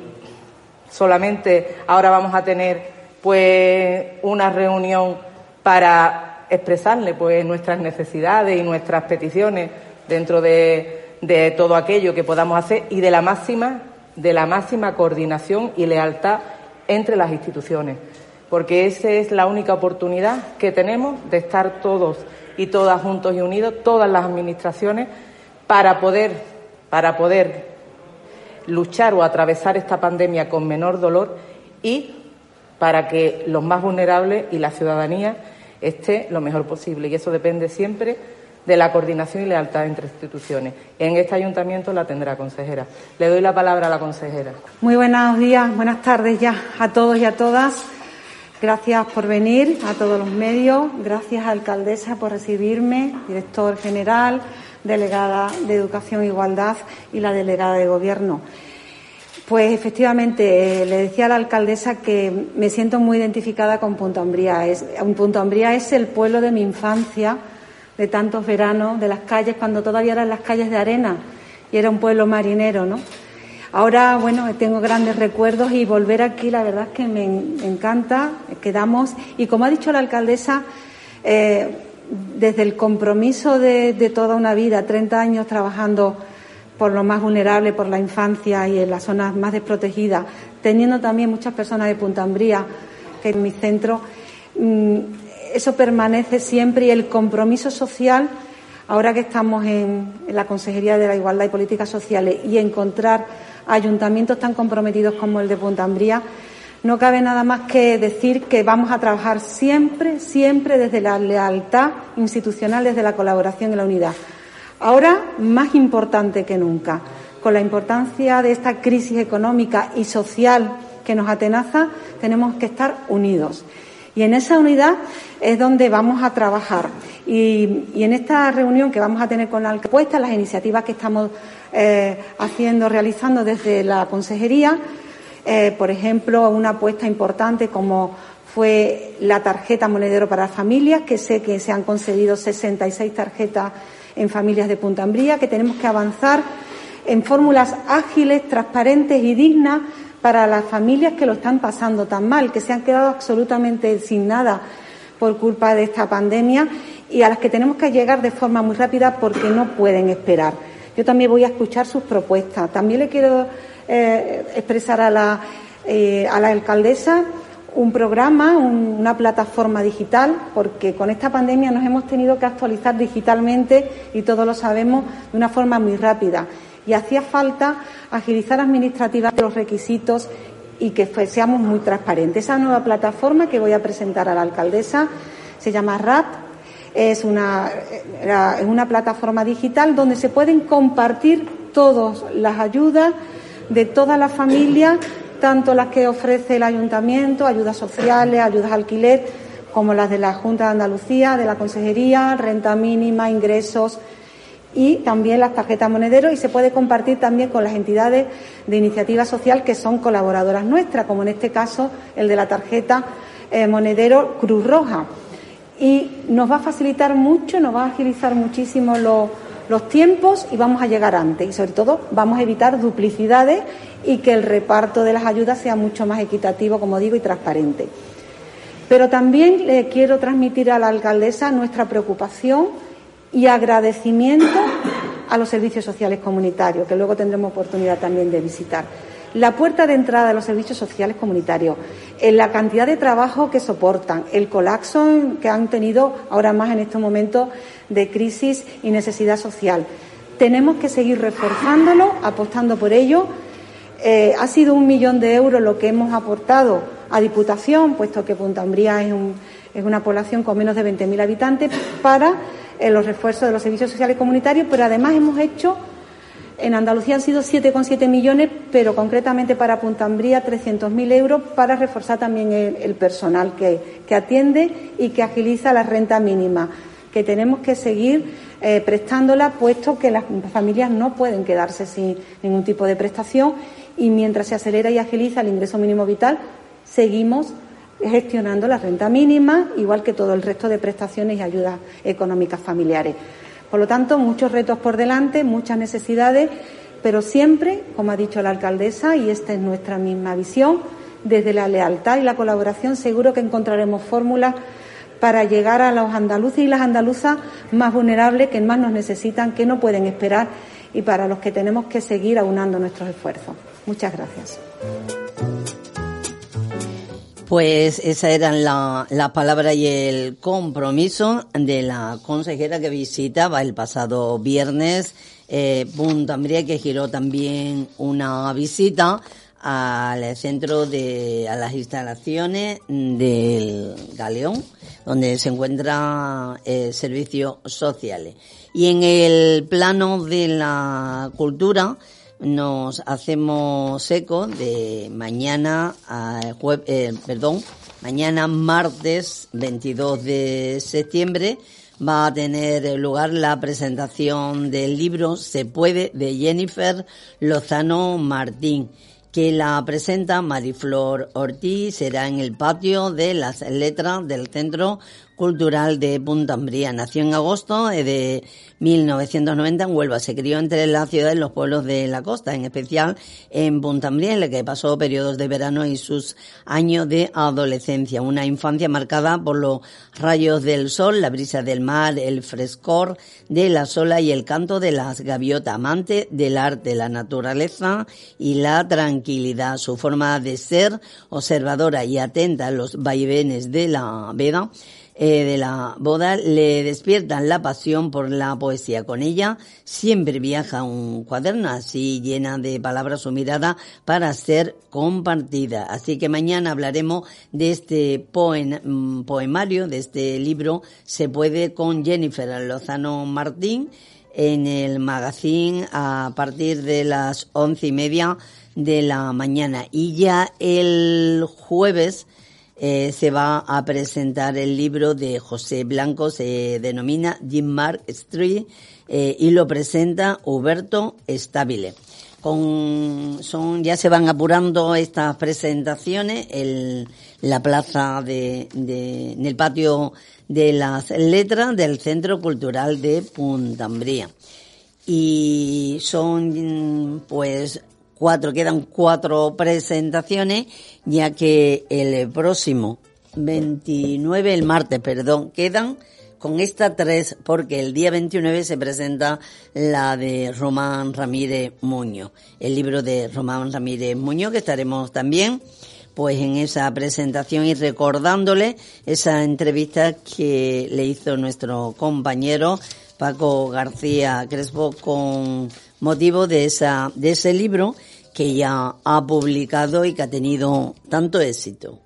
solamente ahora vamos a tener pues una reunión para expresarle pues nuestras necesidades y nuestras peticiones dentro de, de todo aquello que podamos hacer, y de la máxima de la máxima coordinación y lealtad entre las instituciones, porque esa es la única oportunidad que tenemos de estar todos y todas juntos y unidos, todas las administraciones, para poder, para poder luchar o atravesar esta pandemia con menor dolor, y para que los más vulnerables y la ciudadanía esté lo mejor posible. Y eso depende siempre de la coordinación y lealtad entre instituciones. En este ayuntamiento la tendrá, consejera. Le doy la palabra a la consejera. Muy buenos días, buenas tardes ya a todos y a todas. Gracias por venir, a todos los medios. Gracias, alcaldesa, por recibirme, director general, delegada de Educación e Igualdad y la delegada de Gobierno. Pues efectivamente, eh, le decía a la alcaldesa que me siento muy identificada con Punta Umbría. Es, Punta Umbría es el pueblo de mi infancia, de tantos veranos, de las calles, cuando todavía eran las calles de arena y era un pueblo marinero, ¿no? Ahora, bueno, tengo grandes recuerdos, y volver aquí, la verdad es que me, me encanta, quedamos, y como ha dicho la alcaldesa, eh, desde el compromiso de, de toda una vida, treinta años trabajando por lo más vulnerable, por la infancia y en las zonas más desprotegidas, teniendo también muchas personas de Punta Umbría, que en mi centro, mmm, eso permanece siempre, y el compromiso social, ahora que estamos en, en la Consejería de la Igualdad y Políticas Sociales, y encontrar ayuntamientos tan comprometidos como el de Punta Umbría, no cabe nada más que decir que vamos a trabajar siempre, siempre desde la lealtad institucional, desde la colaboración y la unidad. Ahora, más importante que nunca, con la importancia de esta crisis económica y social que nos atenaza, tenemos que estar unidos. Y en esa unidad es donde vamos a trabajar. Y, y en esta reunión que vamos a tener con la alcaldesa, las iniciativas que estamos eh, haciendo, realizando desde la consejería, eh, por ejemplo, una apuesta importante como fue la tarjeta monedero para familias, que sé que se han concedido sesenta y seis tarjetas en familias de Punta Umbría, que tenemos que avanzar en fórmulas ágiles, transparentes y dignas para las familias que lo están pasando tan mal, que se han quedado absolutamente sin nada por culpa de esta pandemia, y a las que tenemos que llegar de forma muy rápida porque no pueden esperar. Yo también voy a escuchar sus propuestas. También le quiero eh, expresar a la, eh, a la alcaldesa un programa, un, una plataforma digital, porque con esta pandemia nos hemos tenido que actualizar digitalmente y todos lo sabemos de una forma muy rápida. Y hacía falta agilizar administrativamente los requisitos y que pues, seamos muy transparentes. Esa nueva plataforma que voy a presentar a la alcaldesa se llama R A T, es una, es una plataforma digital donde se pueden compartir todas las ayudas de todas las familias, tanto las que ofrece el ayuntamiento, ayudas sociales, ayudas alquiler, como las de la Junta de Andalucía, de la Consejería, renta mínima, ingresos y también las tarjetas monedero, y se puede compartir también con las entidades de iniciativa social que son colaboradoras nuestras, como en este caso el de la tarjeta eh, monedero Cruz Roja. Y nos va a facilitar mucho, nos va a agilizar muchísimo los, los tiempos y vamos a llegar antes. Y sobre todo vamos a evitar duplicidades y que el reparto de las ayudas sea mucho más equitativo, como digo, y transparente. Pero también le quiero transmitir a la alcaldesa nuestra preocupación y agradecimiento a los servicios sociales comunitarios, que luego tendremos oportunidad también de visitar. La puerta de entrada de los servicios sociales comunitarios, en la cantidad de trabajo que soportan, el colapso que han tenido ahora más en estos momentos de crisis y necesidad social. Tenemos que seguir reforzándolo, apostando por ello. Eh, ha sido un millón de euros lo que hemos aportado a Diputación, puesto que Punta Umbría es, un, es una población con menos de veinte mil habitantes, para eh, los refuerzos de los servicios sociales comunitarios, pero además hemos hecho, en Andalucía han sido siete coma siete millones, pero concretamente para Punta Umbría trescientos mil euros para reforzar también el, el personal que, que atiende y que agiliza la renta mínima, que tenemos que seguir eh, prestándola, puesto que las familias no pueden quedarse sin ningún tipo de prestación, y mientras se acelera y agiliza el ingreso mínimo vital, seguimos gestionando la renta mínima, igual que todo el resto de prestaciones y ayudas económicas familiares. Por lo tanto, muchos retos por delante, muchas necesidades, pero siempre, como ha dicho la alcaldesa, y esta es nuestra misma visión, desde la lealtad y la colaboración seguro que encontraremos fórmulas para llegar a los andaluces y las andaluzas más vulnerables, que más nos necesitan, que no pueden esperar, y para los que tenemos que seguir aunando nuestros esfuerzos. Muchas gracias. Pues esas eran las la palabras y el compromiso de la consejera que visitaba el pasado viernes eh, Punta Umbría, que giró también una visita al centro de, a las instalaciones del Galeón, donde se encuentran eh, servicios sociales. Y en el plano de la cultura, nos hacemos eco de mañana, eh, jue- eh, perdón, mañana martes veintidós de septiembre va a tener lugar la presentación del libro Se puede, de Jennifer Lozano Martín, que la presenta Mariflor Ortiz. Será en el patio de las letras del Centro Cultural de Punta Umbría. Nació en agosto de mil novecientos noventa en Huelva. Se crió entre las ciudades y los pueblos de la costa, en especial en Punta Umbría, en la que pasó periodos de verano y sus años de adolescencia. Una infancia marcada por los rayos del sol, la brisa del mar, el frescor de la ola y el canto de las gaviotas. Amante del arte, la naturaleza y la tranquilidad. Su forma de ser, observadora y atenta a los vaivenes de la vida, Eh, de la boda, le despiertan la pasión por la poesía. Con ella siempre viaja un cuaderno, así llena de palabras su mirada para ser compartida. Así que mañana hablaremos de este poem, poemario, de este libro Se puede, con Jennifer Lozano Martín, en el magazine a partir de las once y media de la mañana. Y ya el jueves Eh, se va a presentar el libro de José Blanco, se denomina Jim Mark Street, eh, y lo presenta Huberto Stabile. Con, son, ya se van apurando estas presentaciones en la plaza de, de, en el patio de las letras del Centro Cultural de Punta Umbría. Y son, pues, Cuatro, quedan cuatro presentaciones, ya que el próximo veintinueve, el martes, perdón, quedan con estas tres, porque el día veintinueve se presenta la de Román Ramírez Muñoz, el libro de Román Ramírez Muñoz, que estaremos también pues en esa presentación y recordándole esa entrevista que le hizo nuestro compañero Paco García Crespo con motivo de esa de ese libro que ya ha publicado y que ha tenido tanto éxito.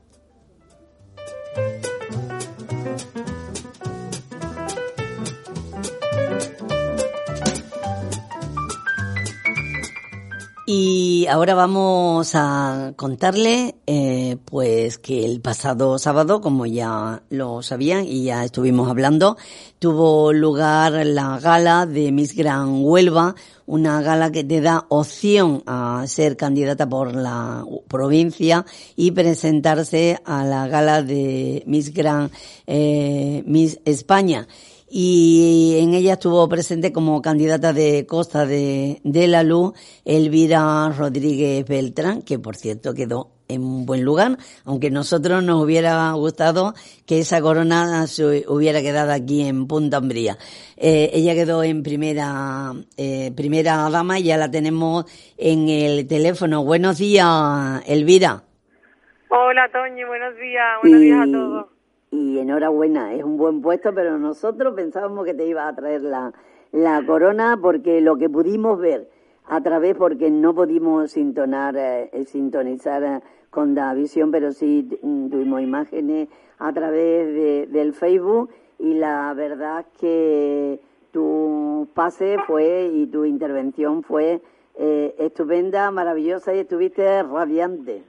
Y ahora vamos a contarle eh, pues que el pasado sábado, como ya lo sabían y ya estuvimos hablando, tuvo lugar la gala de Miss Gran Huelva, una gala que te da opción a ser candidata por la provincia y presentarse a la gala de Miss Gran eh, Miss España. Y en ella estuvo presente como candidata de Costa de, de la Luz Elvira Rodríguez Beltrán, que por cierto quedó en un buen lugar, aunque nosotros nos hubiera gustado que esa corona se hubiera quedado aquí en Punta Umbría. Eh, ella quedó en primera eh, primera dama y ya la tenemos en el teléfono. Buenos días, Elvira. Hola, Toñi, buenos días, buenos y... días a todos. Y enhorabuena, es un buen puesto, pero nosotros pensábamos que te iba a traer la, la corona porque lo que pudimos ver a través, porque no pudimos sintonar, eh, sintonizar eh, con Davisión, pero sí tuvimos imágenes a través de, del Facebook y la verdad que tu pase fue y tu intervención fue eh, estupenda, maravillosa y estuviste radiante.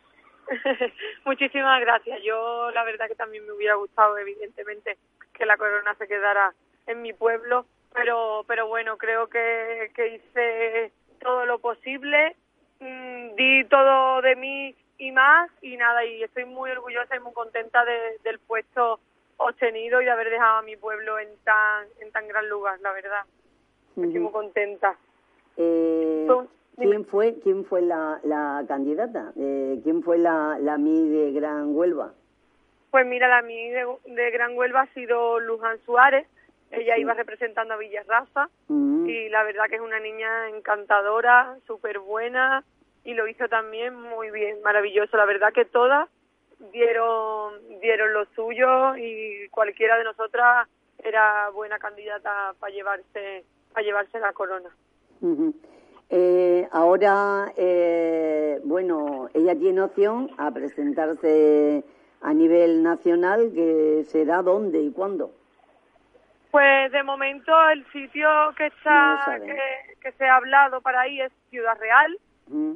Muchísimas gracias. Yo la verdad que también me hubiera gustado evidentemente que la corona se quedara en mi pueblo, pero pero bueno, creo que, que hice todo lo posible, mmm, di todo de mí y más y nada, y estoy muy orgullosa y muy contenta de, del puesto obtenido y de haber dejado a mi pueblo en tan en tan gran lugar, la verdad. Uh-huh. Estoy muy contenta. Eh... ¿Quién fue quién fue la, la candidata? Eh, ¿Quién fue la, la Miss de Gran Huelva? Pues mira, la Miss de, de Gran Huelva ha sido Luján Suárez. Ella sí. Iba representando a Villarraza uh-huh. y la verdad que es una niña encantadora, súper buena y lo hizo también muy bien, maravilloso. La verdad que todas dieron dieron lo suyo y cualquiera de nosotras era buena candidata para llevarse para llevarse la corona. Uh-huh. Eh, ahora, eh, bueno, ella tiene opción a presentarse a nivel nacional, que será dónde y cuándo. Pues de momento el sitio que está no que, que se ha hablado para ahí es Ciudad Real mm.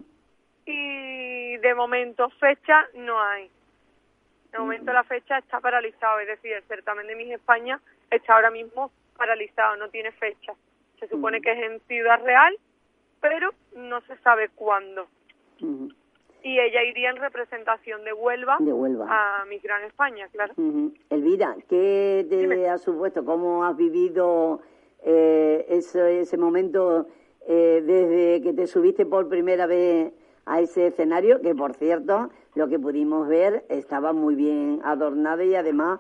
y de momento fecha no hay. De momento mm. la fecha está paralizada, es decir, el certamen de Miss España está ahora mismo paralizado, no tiene fecha. Se supone mm. que es en Ciudad Real, pero no se sabe cuándo. Uh-huh. Y ella iría en representación de Huelva, de Huelva. A Miss Gran España, claro. Uh-huh. Elvira, ¿qué te Dime. ha supuesto? ¿Cómo has vivido eh, ese, ese momento eh, desde que te subiste por primera vez a ese escenario? Que, por cierto, lo que pudimos ver estaba muy bien adornado y además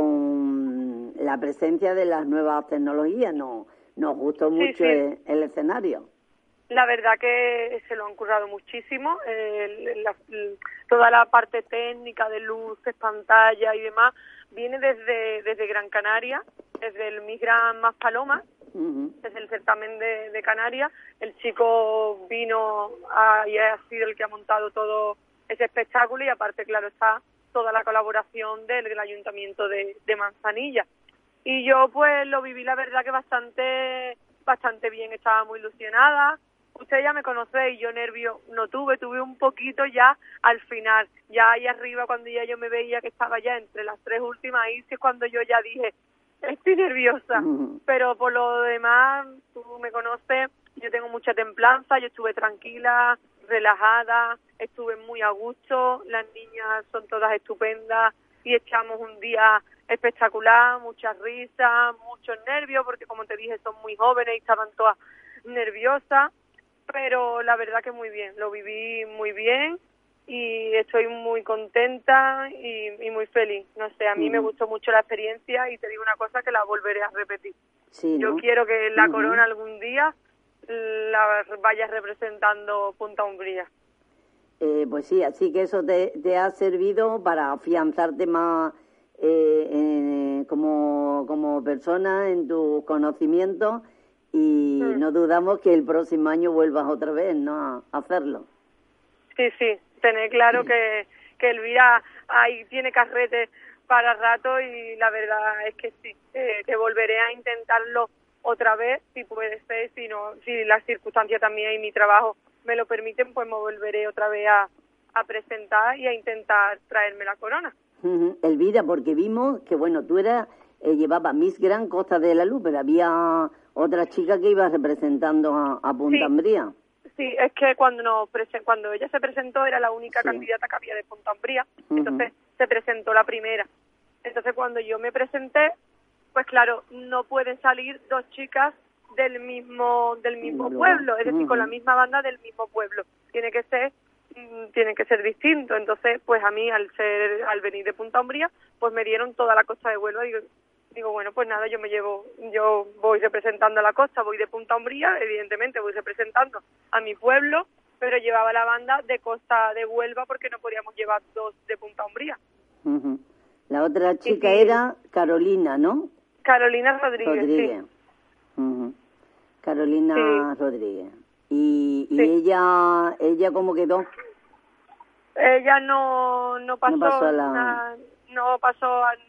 con la presencia de las nuevas tecnologías. No, nos gustó mucho sí, sí. El, el escenario. La verdad que se lo han currado muchísimo, eh, la, toda la parte técnica de luces, pantalla y demás, viene desde desde Gran Canaria, desde el Miss Gran Más Paloma, uh-huh. desde el certamen de, de Canarias. El chico vino a, y ha sido el que ha montado todo ese espectáculo y aparte, claro, está toda la colaboración del, del Ayuntamiento de, de Manzanilla. Y yo pues lo viví la verdad que bastante bastante bien, estaba muy ilusionada. Usted ya me conoce y yo nervio no tuve, tuve un poquito ya al final, ya ahí arriba cuando ya yo me veía que estaba ya entre las tres últimas, ahí sí es cuando yo ya dije, estoy nerviosa, uh-huh. pero por lo demás, tú me conoces, yo tengo mucha templanza, yo estuve tranquila, relajada, estuve muy a gusto, las niñas son todas estupendas y echamos un día espectacular, muchas risas, muchos nervios, porque como te dije son muy jóvenes y estaban todas nerviosas, pero la verdad que muy bien, lo viví muy bien y estoy muy contenta y, y muy feliz. No sé, a mí uh-huh. me gustó mucho la experiencia y te digo una cosa que la volveré a repetir. Sí, ¿no? Yo quiero que la uh-huh. corona algún día la vaya representando Punta Umbría. Eh, pues sí, así que eso te, te ha servido para afianzarte más eh, eh, como, como persona en tus conocimientos y Mm. no dudamos que el próximo año vuelvas otra vez, ¿no?, a, a hacerlo. Sí, sí, tener claro que, que Elvira ahí tiene carrete para rato y la verdad es que sí, eh, que volveré a intentarlo otra vez, si puede ser, si no, si las circunstancias también y mi trabajo me lo permiten, pues me volveré otra vez a, a presentar y a intentar traerme la corona. Ujú. Elvira, porque vimos que, bueno, tú eras, eh, llevaba Miss Gran Costa de la Luz, pero había otra chica que iba representando a, a Punta Sí. Umbría. Sí, es que cuando nos presen- cuando ella se presentó era la única Sí. candidata que había de Punta Umbría, Ujú. entonces se presentó la primera. Entonces cuando yo me presenté, pues claro, no pueden salir dos chicas del mismo del mismo lugar. pueblo, es decir, con la Ujú. misma banda del mismo pueblo. Tiene que ser mm, tiene que ser distinto. Entonces, pues a mí al ser al venir de Punta Umbría, pues me dieron toda la costa de Huelva. Digo, digo bueno, pues nada, yo me llevo, yo voy representando a la costa, voy de Punta Umbría, evidentemente voy representando a mi pueblo, pero llevaba la banda de Costa de Huelva porque no podíamos llevar dos de Punta Umbría. Ujú. La otra chica sí. era Carolina, ¿no? Carolina Rodríguez, Rodríguez. Ujú. Carolina Rodríguez. Y, y Sí. ella, ella ¿cómo quedó? sí. Ella no no pasó, pasó a la- una- no pasó a-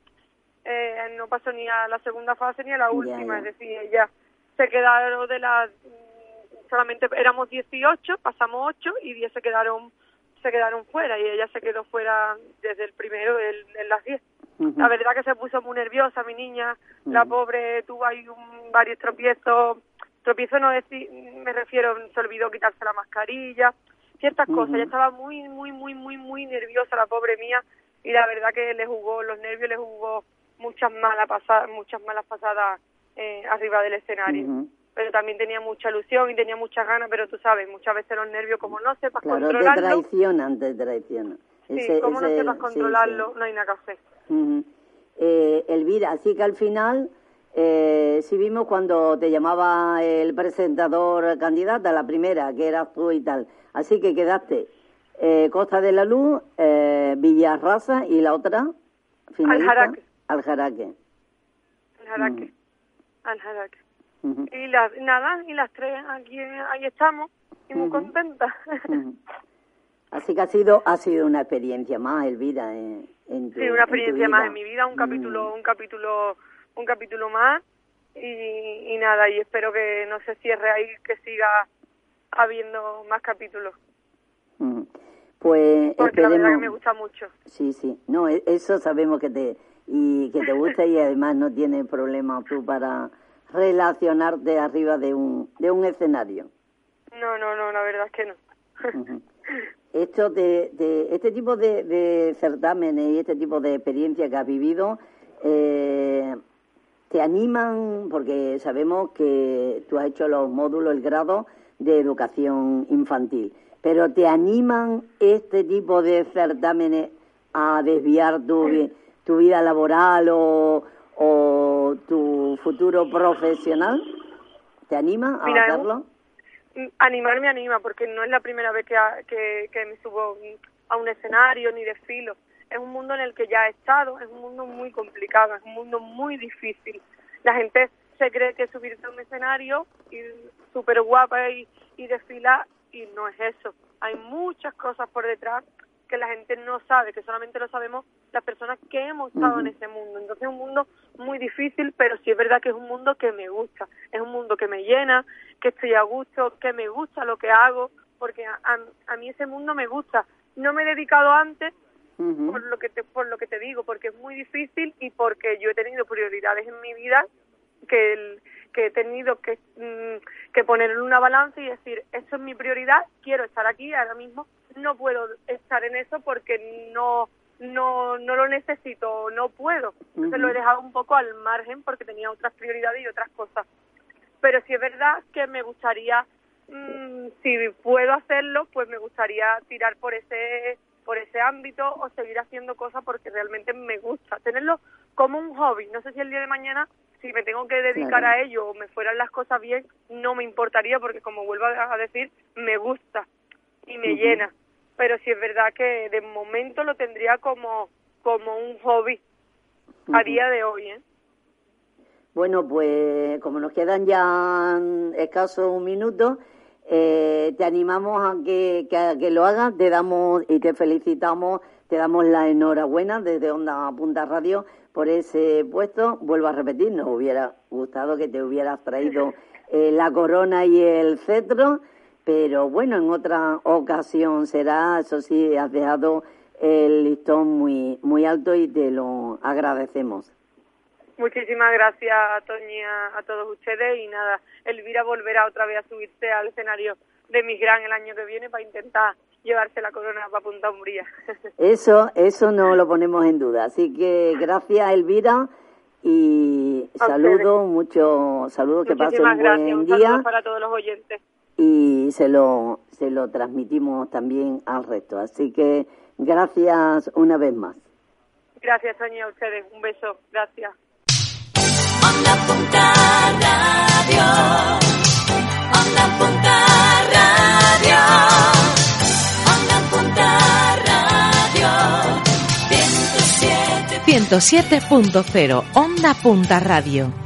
eh, no pasó ni a la segunda fase ni a la Ya, última, ya. es decir, ella se quedaron de las solamente éramos dieciocho, pasamos ocho y diez se quedaron se quedaron fuera y ella se quedó fuera desde el primero en, en las diez. Ujú. La verdad que se puso muy nerviosa mi niña, la Ujú. pobre tuvo ahí un, varios tropiezos, tropiezos no decir, me refiero, se olvidó quitarse la mascarilla, ciertas Ujú. cosas, ella estaba muy, muy, muy, muy, muy nerviosa la pobre mía y la verdad que le jugó, los nervios le jugó muchas malas pasadas, muchas malas pasadas eh, arriba del escenario. Ujú. Pero también tenía mucha ilusión y tenía muchas ganas, pero tú sabes, muchas veces los nervios, como no sepas Claro, te controlarlo, traicionan, te traicionan. sí, Ese- como no ese- sepas sí, controlarlo, no hay nada que hacer. sí. Ujú. Eh, Elvira, así que al final, eh, sí vimos cuando te llamaba el presentador candidata, la primera, que eras tú y tal. Así que quedaste eh, Costa de la Luz, eh, Villarraza y la otra finalista. Aljaraque. Aljaraque. Aljaraque. Aljaraque. Ujú. Y las, nada, y las tres aquí, ahí estamos, y muy Ujú. contentas. Ujú. Así que ha sido ha sido una experiencia más, Elvira, en, en tu Sí, una en tu experiencia más vida. en mi vida, un Mm. capítulo, un capítulo, un capítulo más, y, y nada, y espero que no se cierre ahí, que siga habiendo más capítulos, Ujú. Pues porque la verdad que esperemos. me gusta mucho. Sí, sí. No, e- eso sabemos que te y que te gusta y además no tienes problema tú para relacionarte arriba de un de un escenario. No, no, no, la verdad es que no. Ujú. Esto de, de este tipo de, de certámenes y este tipo de experiencia que has vivido eh, te animan, porque sabemos que tú has hecho los módulos, el grado de educación infantil, pero te animan este tipo de certámenes a desviar tu, vi- tu vida laboral o, o tu futuro profesional. ¿Te anima a Mira, es un- hacerlo? Animarme anima, porque no es la primera vez que, a- que, que me subo a un escenario ni desfilo. Es un mundo en el que ya he estado, es un mundo muy complicado, es un mundo muy difícil. La gente se cree que subirse a un escenario y súper guapa y, y desfilar, y no es eso. Hay muchas cosas por detrás que la gente no sabe, que solamente lo sabemos las personas que hemos estado en Ujú. ese mundo. Entonces es un mundo muy difícil, pero sí es verdad que es un mundo que me gusta, es un mundo que me llena, que estoy a gusto, que me gusta lo que hago, porque a, a, a mí ese mundo me gusta. No me he dedicado antes Ujú. por lo que te, por lo que te digo, porque es muy difícil y porque yo he tenido prioridades en mi vida que el, que he tenido que mm, que poner en una balanza y decir, esto es mi prioridad, quiero estar aquí ahora mismo, no puedo estar en eso porque no no no lo necesito, no puedo. Entonces Ujú. lo he dejado un poco al margen porque tenía otras prioridades y otras cosas. Pero sí es verdad que me gustaría, mmm, si puedo hacerlo, pues me gustaría tirar por ese por ese ámbito o seguir haciendo cosas porque realmente me gusta. Tenerlo como un hobby. No sé si el día de mañana, si me tengo que dedicar Claro. a ello o me fueran las cosas bien, no me importaría porque, como vuelvo a decir, me gusta y me Ujú. llena. pero sí es verdad que de momento lo tendría como, como un hobby a Ujú. día de hoy, ¿eh? Bueno, pues como nos quedan ya escasos un minuto, eh, te animamos a que, que, a que lo hagas, te damos y te felicitamos, te damos la enhorabuena desde Onda Punta Radio por ese puesto. Vuelvo a repetir, nos hubiera gustado que te hubieras traído eh, la corona y el cetro, pero bueno, en otra ocasión será. Eso sí, has dejado el listón muy, muy alto y te lo agradecemos. Muchísimas gracias a Toñi, a, a todos ustedes, y nada, Elvira volverá otra vez a subirse al escenario de Miss Gran el año que viene para intentar llevarse la corona para Punta Umbría. Eso, eso no lo ponemos en duda. Así que gracias, Elvira, y A saludos, muchos saludos, que pasen Muchísimas un gracias, buen un saludo día, para todos los oyentes. y se lo, se lo transmitimos también al resto. Así que gracias una vez más. Gracias, Toñi, a ustedes. Un beso. Gracias. Onda Punta Radio, Onda Punta Radio, Onda Punta Radio, ciento siete ciento siete punto cero Onda Punta Radio.